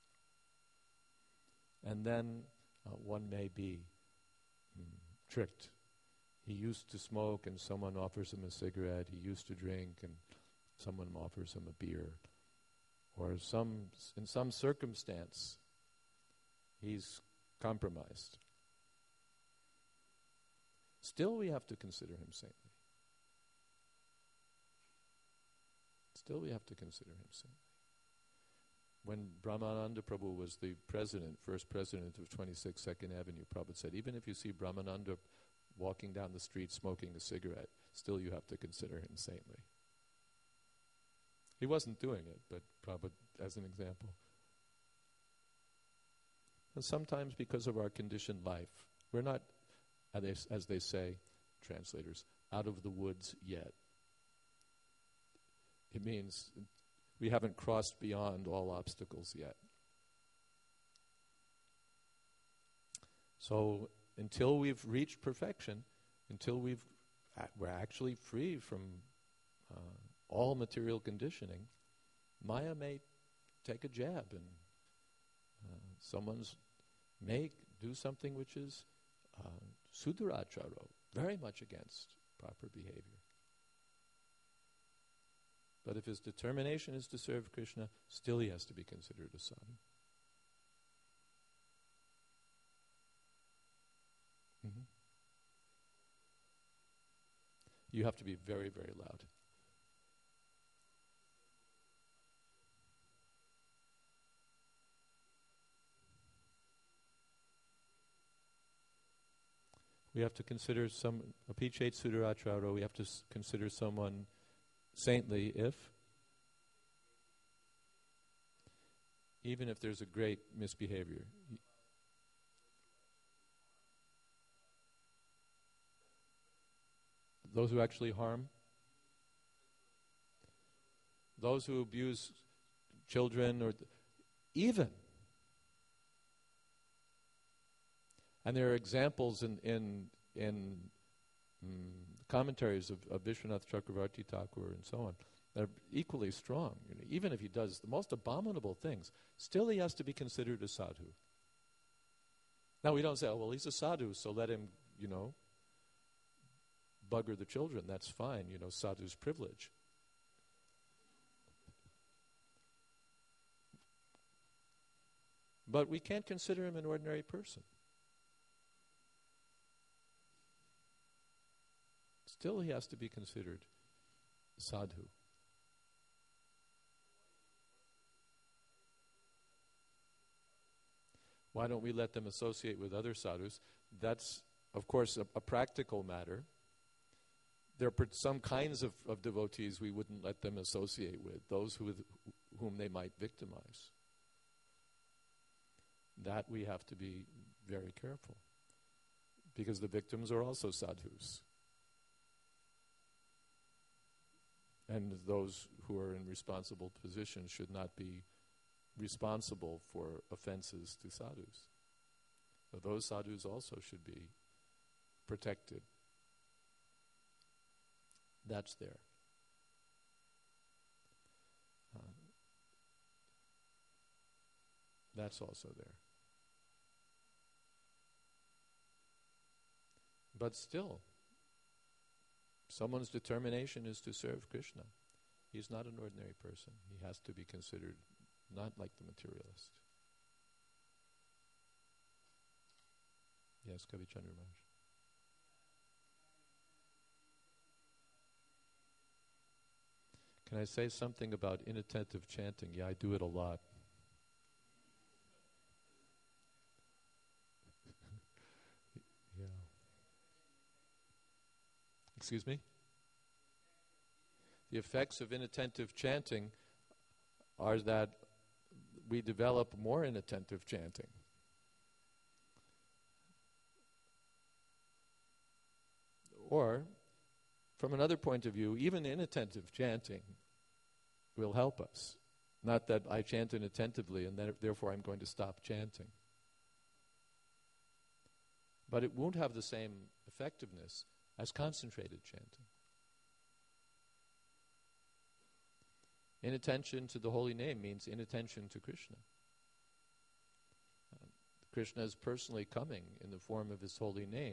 B: And then uh, one may be mm, tricked. He used to smoke and someone offers him a cigarette. He used to drink and someone offers him a beer. Or some in some circumstance, he's compromised. Still, we have to consider him saintly. Still, we have to consider him saintly. When Brahmananda Prabhu was the president, first president of twenty-six Second Avenue, Prabhupada said, even if you see Brahmananda walking down the street smoking a cigarette, still you have to consider him saintly. He wasn't doing it, but Prabhupada, as an example. And sometimes because of our conditioned life, we're not, as they, as they say, translators, out of the woods yet. It means we haven't crossed beyond all obstacles yet. So until we've reached perfection, until we've uh, we're actually free from uh, all material conditioning, Maya may take a jab and uh, someone's may do something which is uh, suduracharo, very much against proper behavior. But if his determination is to serve Krishna, still he has to be considered a sadhu. Mm-hmm. You have to be very, very loud. We have to consider some, apichet suduracharo, we have to s- consider someone saintly if, even if there's a great misbehavior. Those who actually harm, those who abuse children, or th- even. And there are examples in in in mm, commentaries of, of Vishwanath Chakravarti Thakur and so on that are equally strong. You know, even if he does the most abominable things, still he has to be considered a sadhu. Now we don't say, oh, well, he's a sadhu, so let him, you know, bugger the children. That's fine, you know, sadhu's privilege. But we can't consider him an ordinary person. Still he has to be considered sadhu. Why don't we let them associate with other sadhus? That's, of course, a, a practical matter. There are some kinds of, of devotees we wouldn't let them associate with, those who, whom they might victimize. That we have to be very careful, because the victims are also sadhus. And those who are in responsible positions should not be responsible for offenses to sadhus. So those sadhus also should be protected. That's there. Uh, that's also there. But still, someone's determination is to serve Krishna. He's not an ordinary person. He has to be considered not like the materialist. Yes, Kavi Chandra Maharaj. Can I say something about inattentive chanting? Yeah, I do it a lot. Yeah. Excuse me? The effects of inattentive chanting are that we develop more inattentive chanting. Or, from another point of view, even inattentive chanting will help us. Not that I chant inattentively and then, therefore I'm going to stop chanting. But it won't have the same effectiveness as concentrated chanting. Inattention to the holy name means inattention to Krishna. Uh, Krishna is personally coming in the form of his holy name,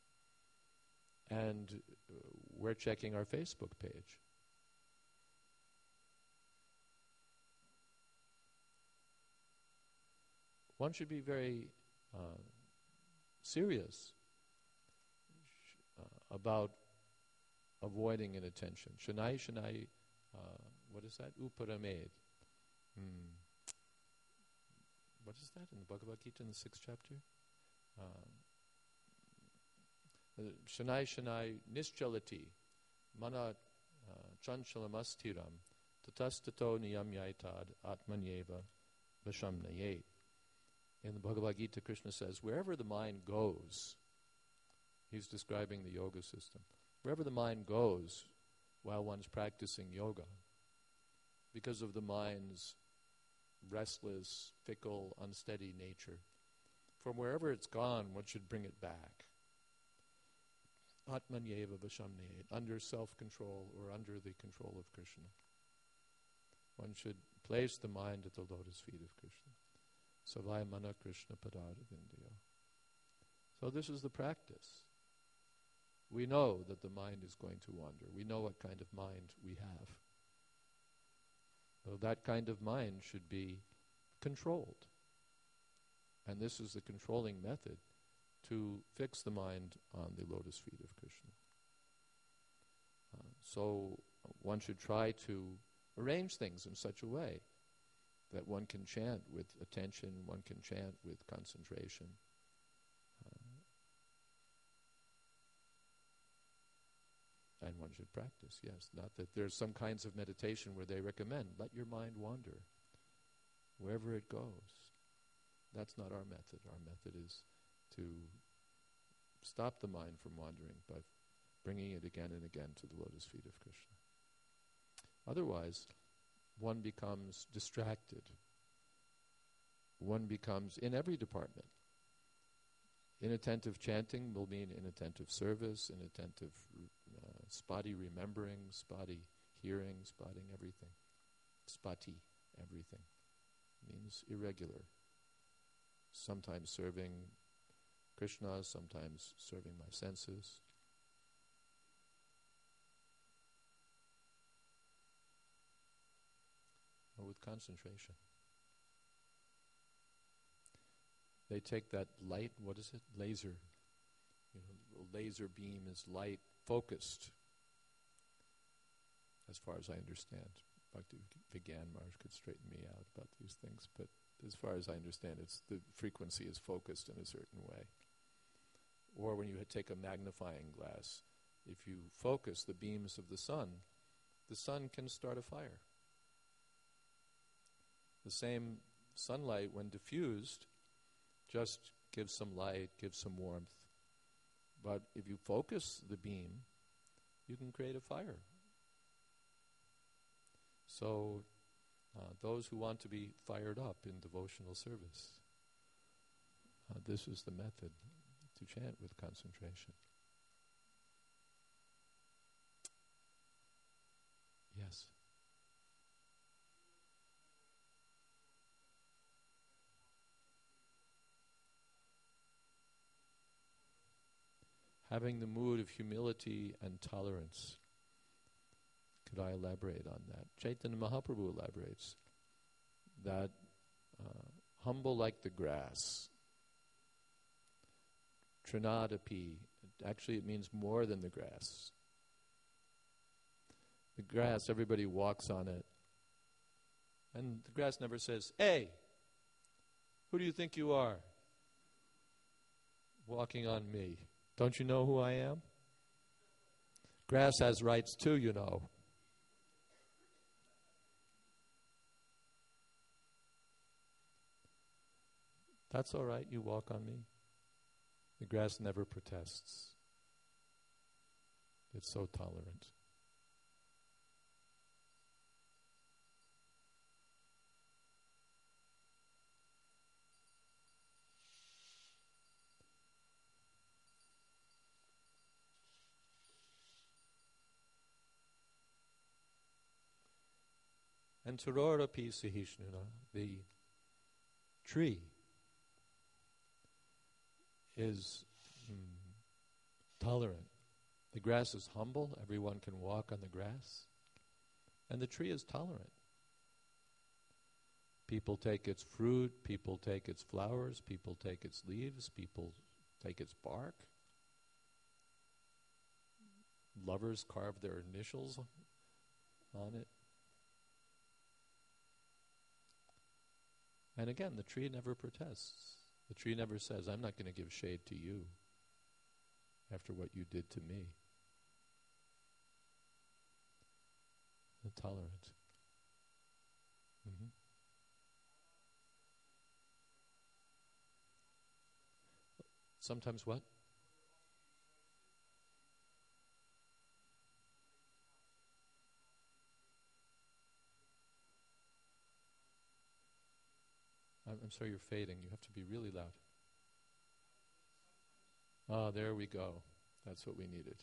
B: and uh, we're checking our Facebook page. One should be very uh, serious uh, about avoiding inattention. Shanai, Shanai, uh, what is that? Uparamed. Hmm. What is that in the Bhagavad Gita in the sixth chapter? Uh, Shanai, Shanai, Nischalati, Mana Chanchalamasstiram, Tatastato Niyamyaitad Atmanyeva Vashamnayet. In the Bhagavad Gita, Krishna says, wherever the mind goes, he's describing the yoga system, wherever the mind goes while one's practicing yoga, because of the mind's restless, fickle, unsteady nature, from wherever it's gone, one should bring it back. Atmanyeva Vashamnayet, under self-control or under the control of Krishna. One should place the mind at the lotus feet of Krishna. Savai Mana Krishna Padaravindayo. So this is the practice. We know that the mind is going to wander. We know what kind of mind we have. So that kind of mind should be controlled. And this is the controlling method to fix the mind on the lotus feet of Krishna. Uh, so one should try to arrange things in such a way that one can chant with attention, one can chant with concentration. Uh, and one should practice, yes. Not that there's some kinds of meditation where they recommend, let your mind wander wherever it goes. That's not our method. Our method is to stop the mind from wandering by bringing it again and again to the lotus feet of Krishna. Otherwise, one becomes distracted. One becomes, in every department, inattentive chanting will mean inattentive service, inattentive uh, spotty remembering, spotty hearing, spotting everything. Spati, everything. Means irregular. Sometimes serving Krishna, sometimes serving my senses. Or with concentration. They take that light, what is it? Laser. You know, a laser beam is light focused, as far as I understand. Bhakti Vigyan Maharaj could straighten me out about these things, but as far as I understand, it's the frequency is focused in a certain way. Or when you take a magnifying glass, if you focus the beams of the sun, the sun can start a fire. The same sunlight, when diffused, just gives some light, gives some warmth. But if you focus the beam, you can create a fire. So uh, those who want to be fired up in devotional service, uh, this is the method to chant with concentration. Yes. having the mood of humility and tolerance. Could I elaborate on that? Chaitanya Mahaprabhu elaborates that uh, humble like the grass. Trinadapi, actually it means more than the grass. The grass, everybody walks on it. And the grass never says, "Hey, who do you think you are? Walking on me. Don't you know who I am?" Grass has rights too, you know. That's all right, you walk on me. The grass never protests. It's so tolerant. And Tarorapi Sahishnuna, the tree, is mm, tolerant. The grass is humble, everyone can walk on the grass. And the tree is tolerant. People take its fruit, people take its flowers, people take its leaves, people take its bark. Lovers carve their initials on it. And again, the tree never protests. The tree never says, "I'm not going to give shade to you after what you did to me." They're tolerant. Mm-hmm. Sometimes what? I'm, I'm sorry, you're fading. You have to be really loud. Ah, there we go. That's what we needed.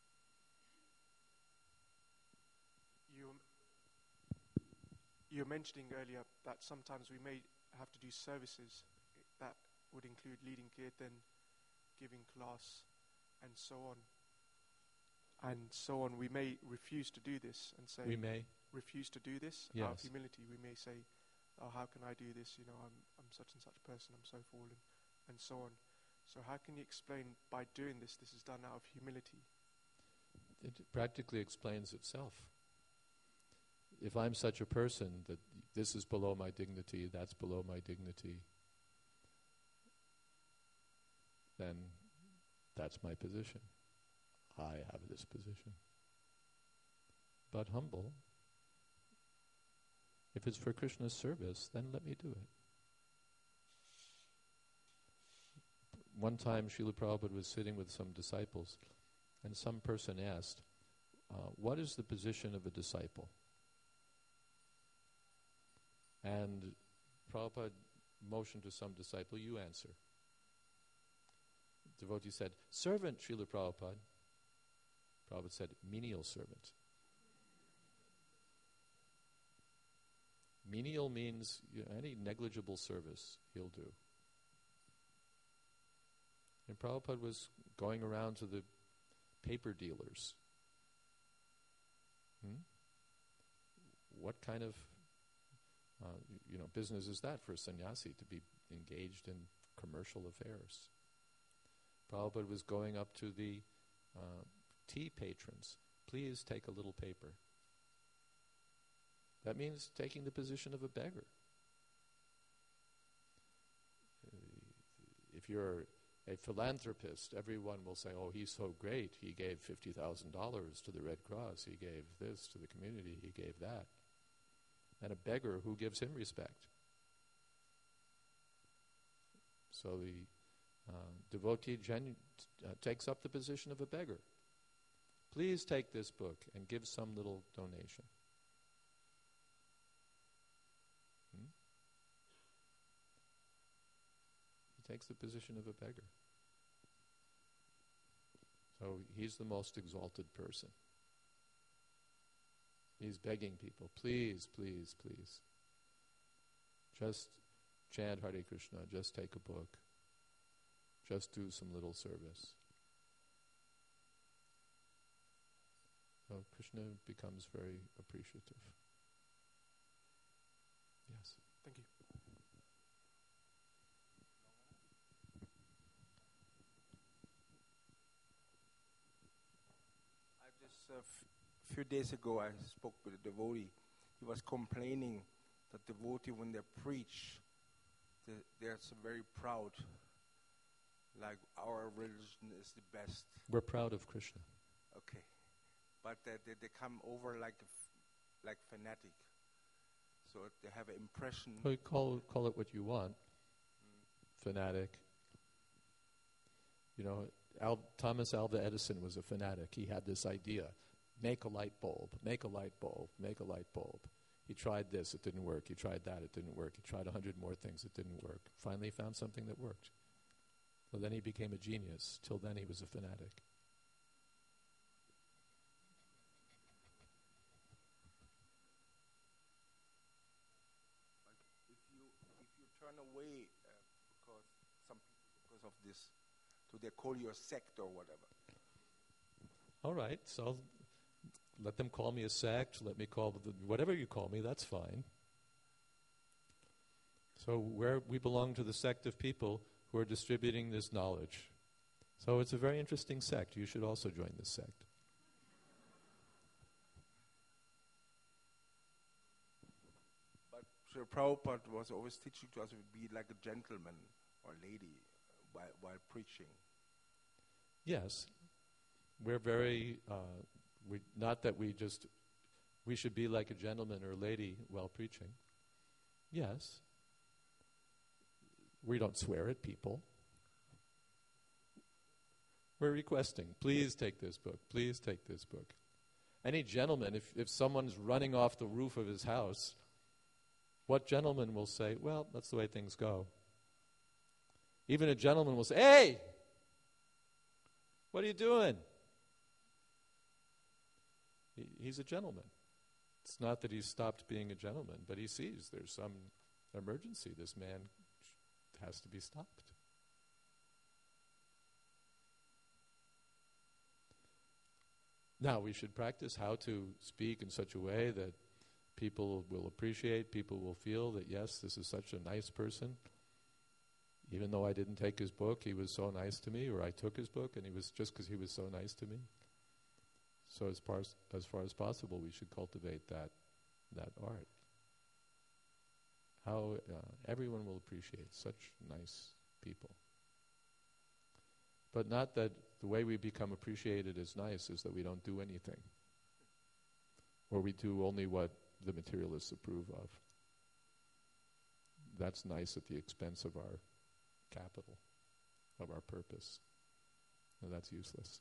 C: You, you were mentioning earlier that sometimes we may have to do services that would include leading kirtan, giving class, and so on. And so on. We may refuse to do this and say,
B: We may.
C: refuse to do this.
B: Yes.
C: Out of humility, we may say, "Oh, how can I do this? You know, I'm I'm such and such person. I'm so fallen," and so on. So how can you explain by doing this, this is done out of humility?
B: It practically explains itself. If I'm such a person that this is below my dignity, that's below my dignity, then that's my position. I have this position. But humble, if it's for Krishna's service, then let me do it. One time Srila Prabhupada was sitting with some disciples, and some person asked, uh, what is the position of a disciple? And Prabhupada motioned to some disciple, "You answer." The devotee said, "Servant, Srila Prabhupada." Prabhupada said, "Menial servant." Menial means, you know, any negligible service he'll do. And Prabhupada was going around to the paper dealers. Hmm? What kind of uh, you know, business is that for a sannyasi to be engaged in commercial affairs? Prabhupada was going up to the uh, tea patrons. "Please take a little paper." That means taking the position of a beggar. If you're a philanthropist, everyone will say, "Oh, he's so great. He gave fifty thousand dollars to the Red Cross. He gave this to the community. He gave that." And a beggar, who gives him respect? So the uh, devotee genu- uh, takes up the position of a beggar. "Please take this book and give some little donation." Hmm? He takes the position of a beggar. So he's the most exalted person. He's begging people, "Please, please, please. Just chant Hare Krishna, just take a book. Just do some little service." So Krishna becomes very appreciative. Yes.
C: Thank you.
D: I just a f- few days ago I spoke with a devotee. He was complaining that devotee when they preach, they, they're so very proud. Like our religion is the best.
B: We're proud of Krishna.
D: Okay, but uh, they they come over like a f- like fanatic. So they have an impression.
B: Well, you call call it what you want. Fanatic. You know, Al- Thomas Alva Edison was a fanatic. He had this idea: make a light bulb, make a light bulb, make a light bulb. He tried this, it didn't work. He tried that, it didn't work. He tried a hundred more things, it didn't work. Finally, he found something that worked. So then he became a genius. Till then, he was a fanatic.
D: If you if you turn away uh, because some people because of this, so they call you a sect or whatever.
B: All right, so let them call me a sect. Let me call the, whatever you call me. That's fine. So where we belong to the sect of people who are distributing this knowledge. So it's a very interesting sect. You should also join this sect.
D: But Sri Prabhupada was always teaching to us to be like a gentleman or lady uh, while, while preaching.
B: Yes, we're very, uh, we, not that we just, we should be like a gentleman or a lady while preaching. Yes. We don't swear at people. We're requesting, please take this book, please take this book. Any gentleman, if, if someone's running off the roof of his house, what gentleman will say, well, that's the way things go? Even a gentleman will say, hey, what are you doing? He, he's a gentleman. It's not that he's stopped being a gentleman, but he sees there's some emergency. This man has to be stopped. Now, we should practice how to speak in such a way that people will appreciate, people will feel that, yes, this is such a nice person. Even though I didn't take his book, he was so nice to me, or I took his book, and he was just because he was so nice to me. So as far as, as far as possible, we should cultivate that, that art. How uh, everyone will appreciate such nice people. But not that the way we become appreciated as nice is that we don't do anything. Or we do only what the materialists approve of. That's nice at the expense of our capital, of our purpose. And that's useless.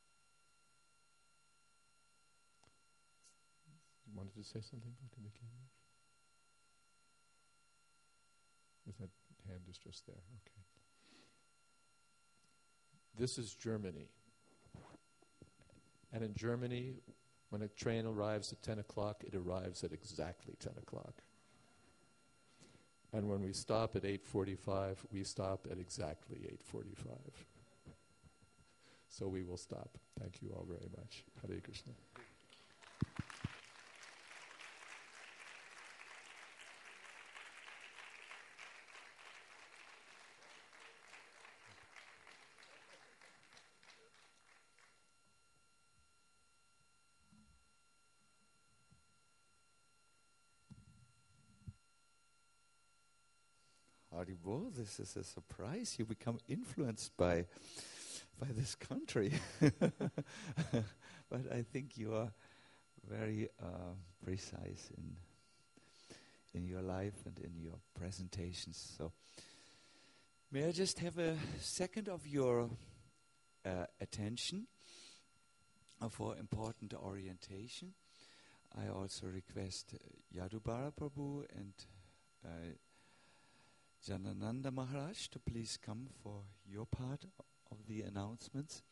B: You wanted to say something, Doctor McKenna? If that hand is just there, okay. This is Germany. And in Germany, when a train arrives at ten o'clock, it arrives at exactly ten o'clock. And when we stop at eight forty-five, we stop at exactly eight forty-five. So we will stop. Thank you all very much. Hare Krishna.
E: Haribol, this is a surprise. You become influenced by by this country. But I think you are very uh, precise in in your life and in your presentations. So may I just have a second of your uh, attention uh, for important orientation? I also request uh, Yadubara Prabhu and uh, Janananda Maharaj to please come for your part of the announcements.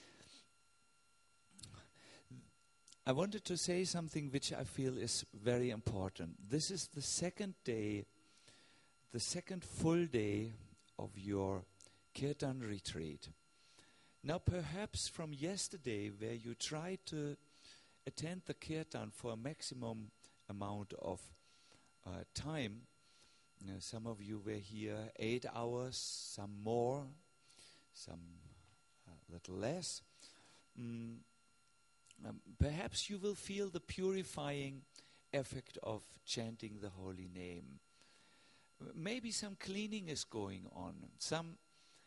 E: I wanted to say something which I feel is very important. This is the second day, the second full day of your Kirtan retreat. Now perhaps from yesterday, where you tried to attend the kirtan for a maximum amount of uh, time. You know, some of you were here eight hours, some more, some a little less. Mm, um, perhaps you will feel the purifying effect of chanting the holy name. Maybe some cleaning is going on, some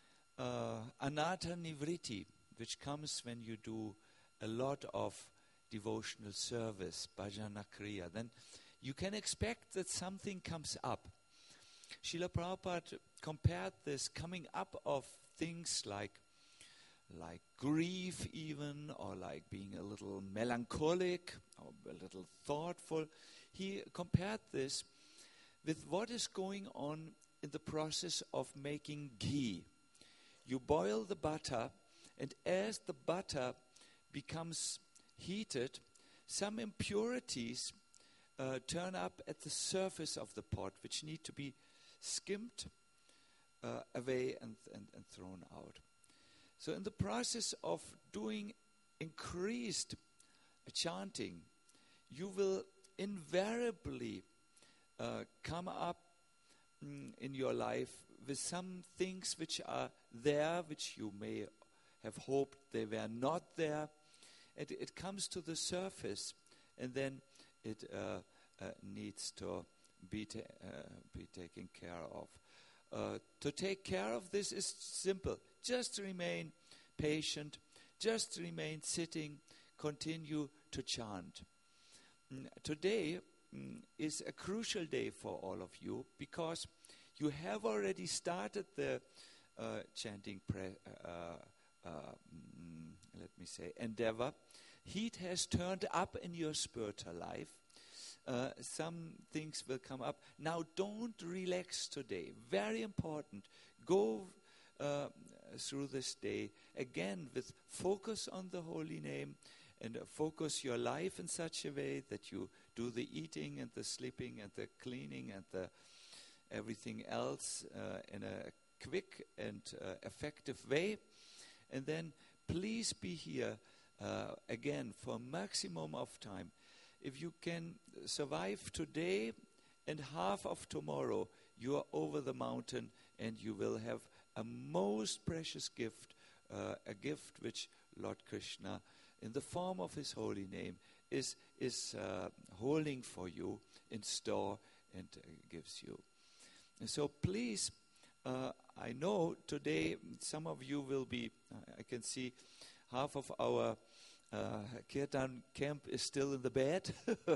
E: uh, anatta nivritti, which comes when you do a lot of devotional service, bhajana kriya. Then you can expect that something comes up. Srila Prabhupada compared this coming up of things like like grief even, or like being a little melancholic, or a little thoughtful. He compared this with what is going on in the process of making ghee. You boil the butter, and as the butter becomes heated, some impurities uh, turn up at the surface of the pot, which need to be skimmed uh, away and, and, and thrown out. So in the process of doing increased chanting, you will invariably uh, come up mm, in your life with some things which are there, which you may have hoped they were not there. And it comes to the surface, and then it uh, uh, needs to be, ta- uh, be taken care of. Uh, to take care of this is simple. Just remain patient. Just remain sitting. Continue to chant. Mm, today mm, is a crucial day for all of you, because you have already started the uh, chanting, pre- uh, uh, mm, let me say, endeavor. Heat has turned up in your spiritual life. Uh, some things will come up. Now don't relax today. Very important. Go uh, through this day again with focus on the holy name, and uh, focus your life in such a way that you do the eating and the sleeping and the cleaning and the everything else uh, in a quick and uh, effective way. And then please be here uh, again for maximum of time. If you can survive today and half of tomorrow, you are over the mountain, and you will have a most precious gift, uh, a gift which Lord Krishna, in the form of his holy name, is, is uh, holding for you in store and uh, gives you. And so please, uh, I know today some of you will be, uh, I can see half of our Uh, Kirtan camp is still in the bed.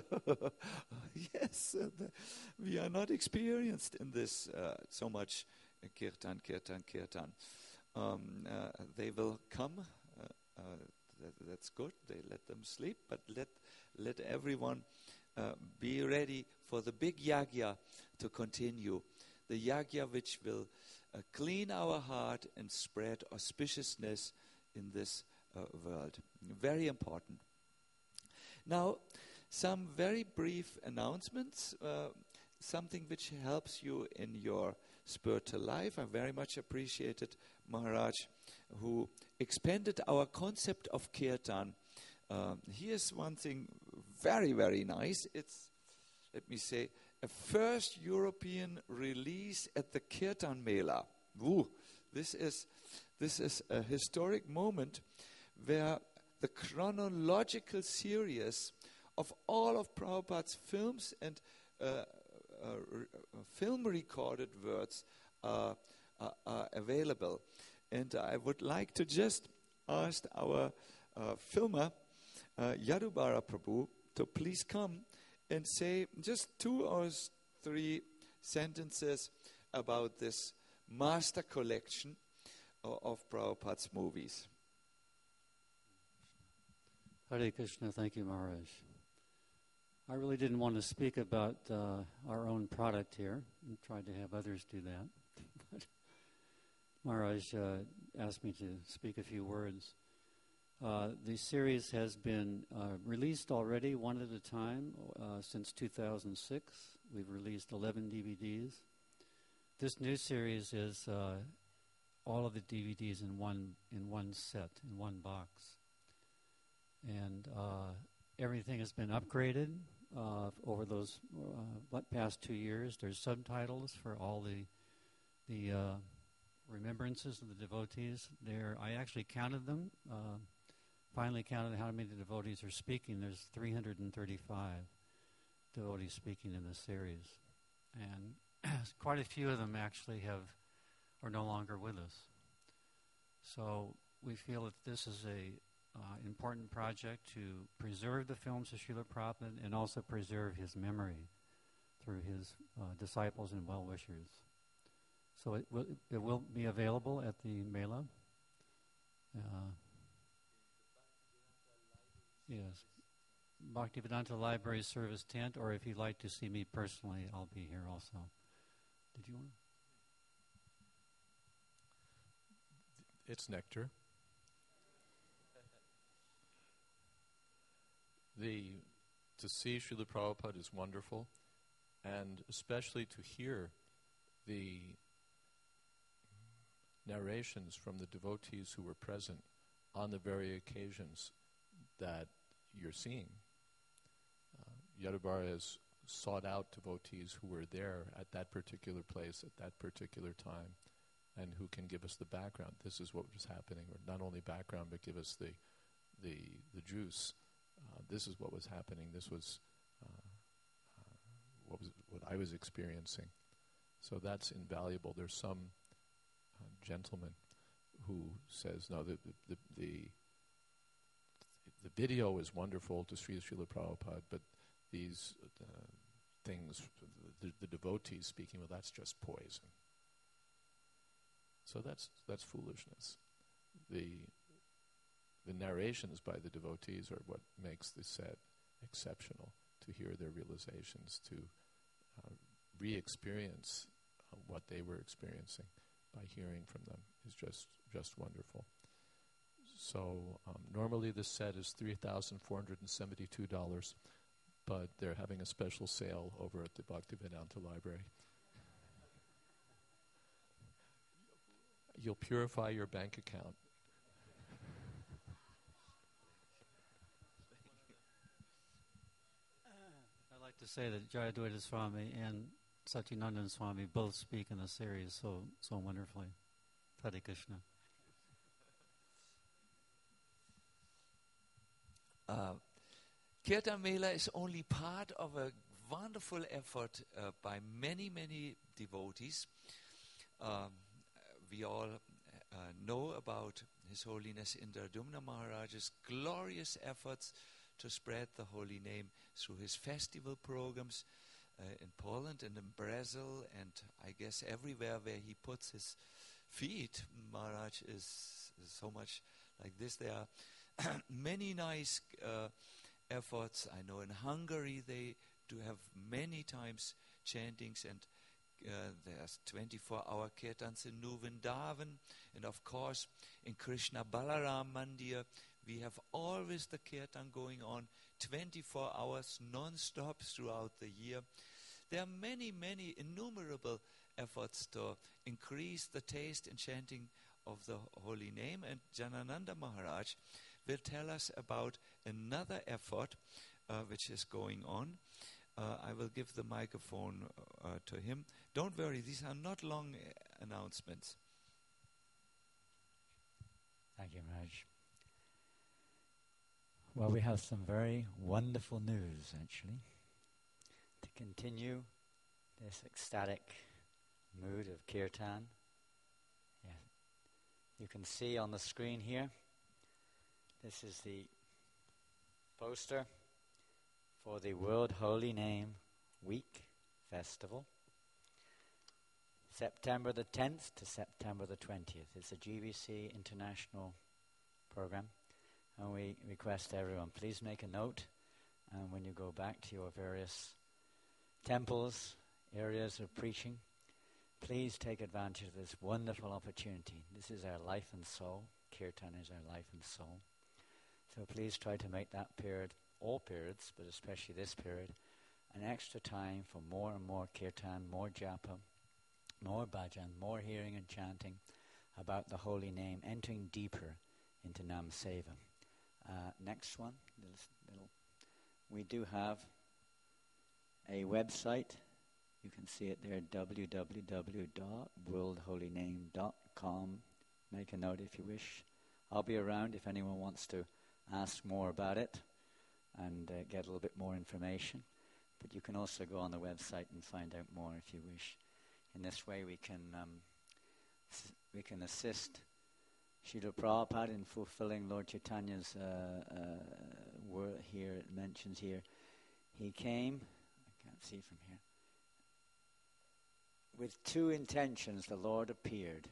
E: Yes, uh, the, we are not experienced in this uh, so much uh, Kirtan, Kirtan, Kirtan. Um, uh, they will come. Uh, uh, that, that's good. They let them sleep, but let let everyone uh, be ready for the big yagya to continue. The yagya which will uh, clean our heart and spread auspiciousness in this Uh, world. Very important. Now, some very brief announcements, uh, something which helps you in your spiritual life. I very much appreciated Maharaj, who expanded our concept of kirtan. Um, here's one thing very, very nice. It's, let me say, a first European release at the Kirtan Mela. Woo. This is, this is a historic moment where the chronological series of all of Prabhupada's films and uh, uh, r- uh, film recorded words are, are, are available. And I would like to just ask our uh, filmer, uh, Yadubara Prabhu, to please come and say just two or three sentences about this master collection uh, of Prabhupada's movies.
F: Hare Krishna, thank you, Maharaj. I really didn't want to speak about uh, our own product here, and tried to have others do that. But Maharaj uh, asked me to speak a few words. Uh, the series has been uh, released already, one at a time, uh, since two thousand six. We've released eleven D V Ds. This new series is uh, all of the D V Ds in one in one set, in one box. And uh, everything has been upgraded uh, over those uh, past two years. There's subtitles for all the the uh, remembrances of the devotees. There, I actually counted them. Uh, finally counted how many devotees are speaking. There's three hundred thirty-five devotees speaking in this series, and quite a few of them actually have are no longer with us. So we feel that this is a uh, important project to preserve the films of Srila Prabhupada and also preserve his memory through his uh, disciples and well-wishers. So it will, it will be available at the Mela. Uh, yes. Bhaktivedanta Library Service tent, or if you'd like to see me personally, I'll be here also. Did you want to?
B: It's nectar. The to see Srila Prabhupada is wonderful, and especially to hear the narrations from the devotees who were present on the very occasions that you're seeing. Uh, Yadubara has sought out devotees who were there at that particular place at that particular time, and who can give us the background. This is what was happening, or not only background, but give us the the the juice. Uh, this is what was happening. This was uh, uh, what was what I was experiencing. So that's invaluable. There's some uh, gentleman who says, no, the the, the the the video is wonderful to Sri Srila Prabhupada, but these uh, things, the, the devotees speaking, well, that's just poison. So that's that's foolishness. The the narrations by the devotees are what makes the set exceptional, to hear their realizations, to uh, re-experience uh, what they were experiencing by hearing from them is just just wonderful. So um, normally this set is three thousand four hundred seventy-two dollars, but they're having a special sale over at the Bhaktivedanta Library. You'll purify your bank account.
F: I'd like to say that Jayadvaita Swami and Satyanandan Swami both speak in the series so so wonderfully. Hare Krishna.
E: Uh, Kirtan Mela is only part of a wonderful effort uh, by many, many devotees. Um, we all uh, know about His Holiness Indradumna Maharaj's glorious efforts to spread the holy name through his festival programs uh, in Poland and in Brazil, and I guess everywhere where he puts his feet. Maharaj is, is so much like this. There are many nice uh, efforts. I know in Hungary they do have many times chantings, and uh, there's twenty-four hour kirtans in New Vrindavan, and of course in Krishna Balaram Mandir we have always the kirtan going on twenty-four hours non-stop throughout the year. There are many, many innumerable efforts to increase the taste and chanting of the holy name, and Janananda Maharaj will tell us about another effort uh, which is going on. Uh, I will give the microphone uh, to him. Don't worry, these are not long uh, announcements.
G: Thank you, Raj. Well, we have some very wonderful news, actually, to continue this ecstatic mood of kirtan. Yeah. You can see on the screen here, this is the poster for the World Holy Name Week Festival. September the tenth to September the twentieth. It's a G V C international program. And we request everyone, please make a note. And when you go back to your various temples, areas of preaching, please take advantage of this wonderful opportunity. This is our life and soul. Kirtan is our life and soul. So please try to make that period, all periods, but especially this period, an extra time for more and more kirtan, more japa, more bhajan, more hearing and chanting about the holy name, entering deeper into Nam Seva. Uh, next one, little, little we do have a website. You can see it there, w w w dot world holy name dot com. Make a note if you wish. I'll be around if anyone wants to ask more about it and uh, get a little bit more information. But you can also go on the website and find out more if you wish. In this way we can um, s- we can assist Srila Prabhupada in fulfilling Lord Chaitanya's uh, uh, word here, it mentions here. He came, I can't see from here, with two intentions the Lord appeared.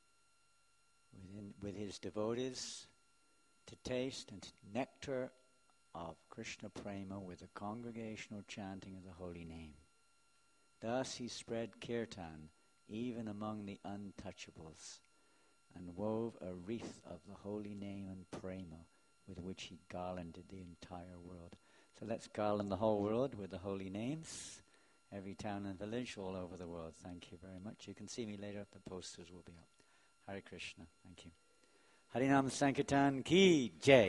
G: Within, with his devotees to taste and nectar of Krishna Prema with the congregational chanting of the holy name. Thus he spread kirtan even among the untouchables and wove a wreath of the holy name and prema with which he garlanded the entire world. So let's garland the whole world with the holy names. Every town and village all over the world. Thank you very much. You can see me later. The posters will be up. Hare Krishna. Thank you. Harinam Sankirtan Ki Jai.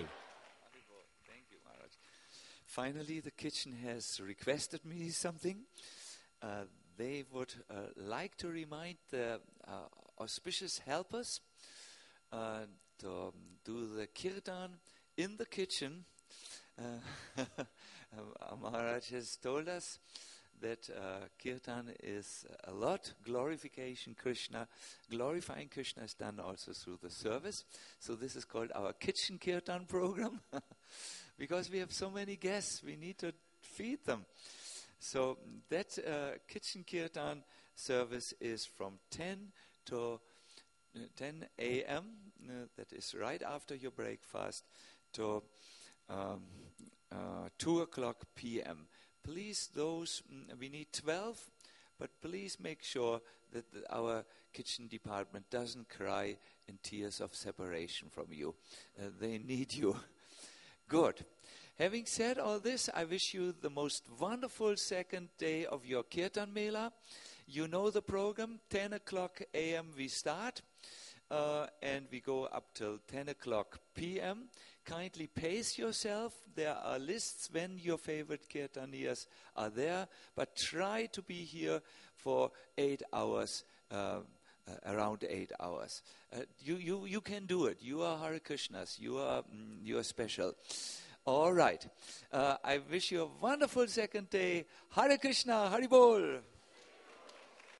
E: Thank you, Maharaj. Finally, the kitchen has requested me something. Uh, they would uh, like to remind the uh, auspicious helpers uh, to um, do the kirtan in the kitchen. Uh, Maharaj has told us that uh, kirtan is a lot. Glorification Krishna, glorifying Krishna is done also through the service. So this is called our kitchen kirtan program. Because we have so many guests, we need to feed them. So that uh, kitchen kirtan service is from ten to ten a.m. Uh, that is right after your breakfast to um, uh, two o'clock p.m. Please, those, mm, we need twelve, but please make sure that the, our kitchen department doesn't cry in tears of separation from you. Uh, they need you. Good. Having said all this, I wish you the most wonderful second day of your Kirtan Mela. You know the program, ten o'clock a.m. we start, uh, and we go up till ten o'clock p.m. Kindly pace yourself. There are lists when your favorite Kirtanias are there, but try to be here for eight hours, uh, uh, around eight hours. Uh, you, you, you can do it. You are Hare Krishnas. You are, mm, you are special. All right. Uh, I wish you a wonderful second day. Hare Krishna, Hari Bol.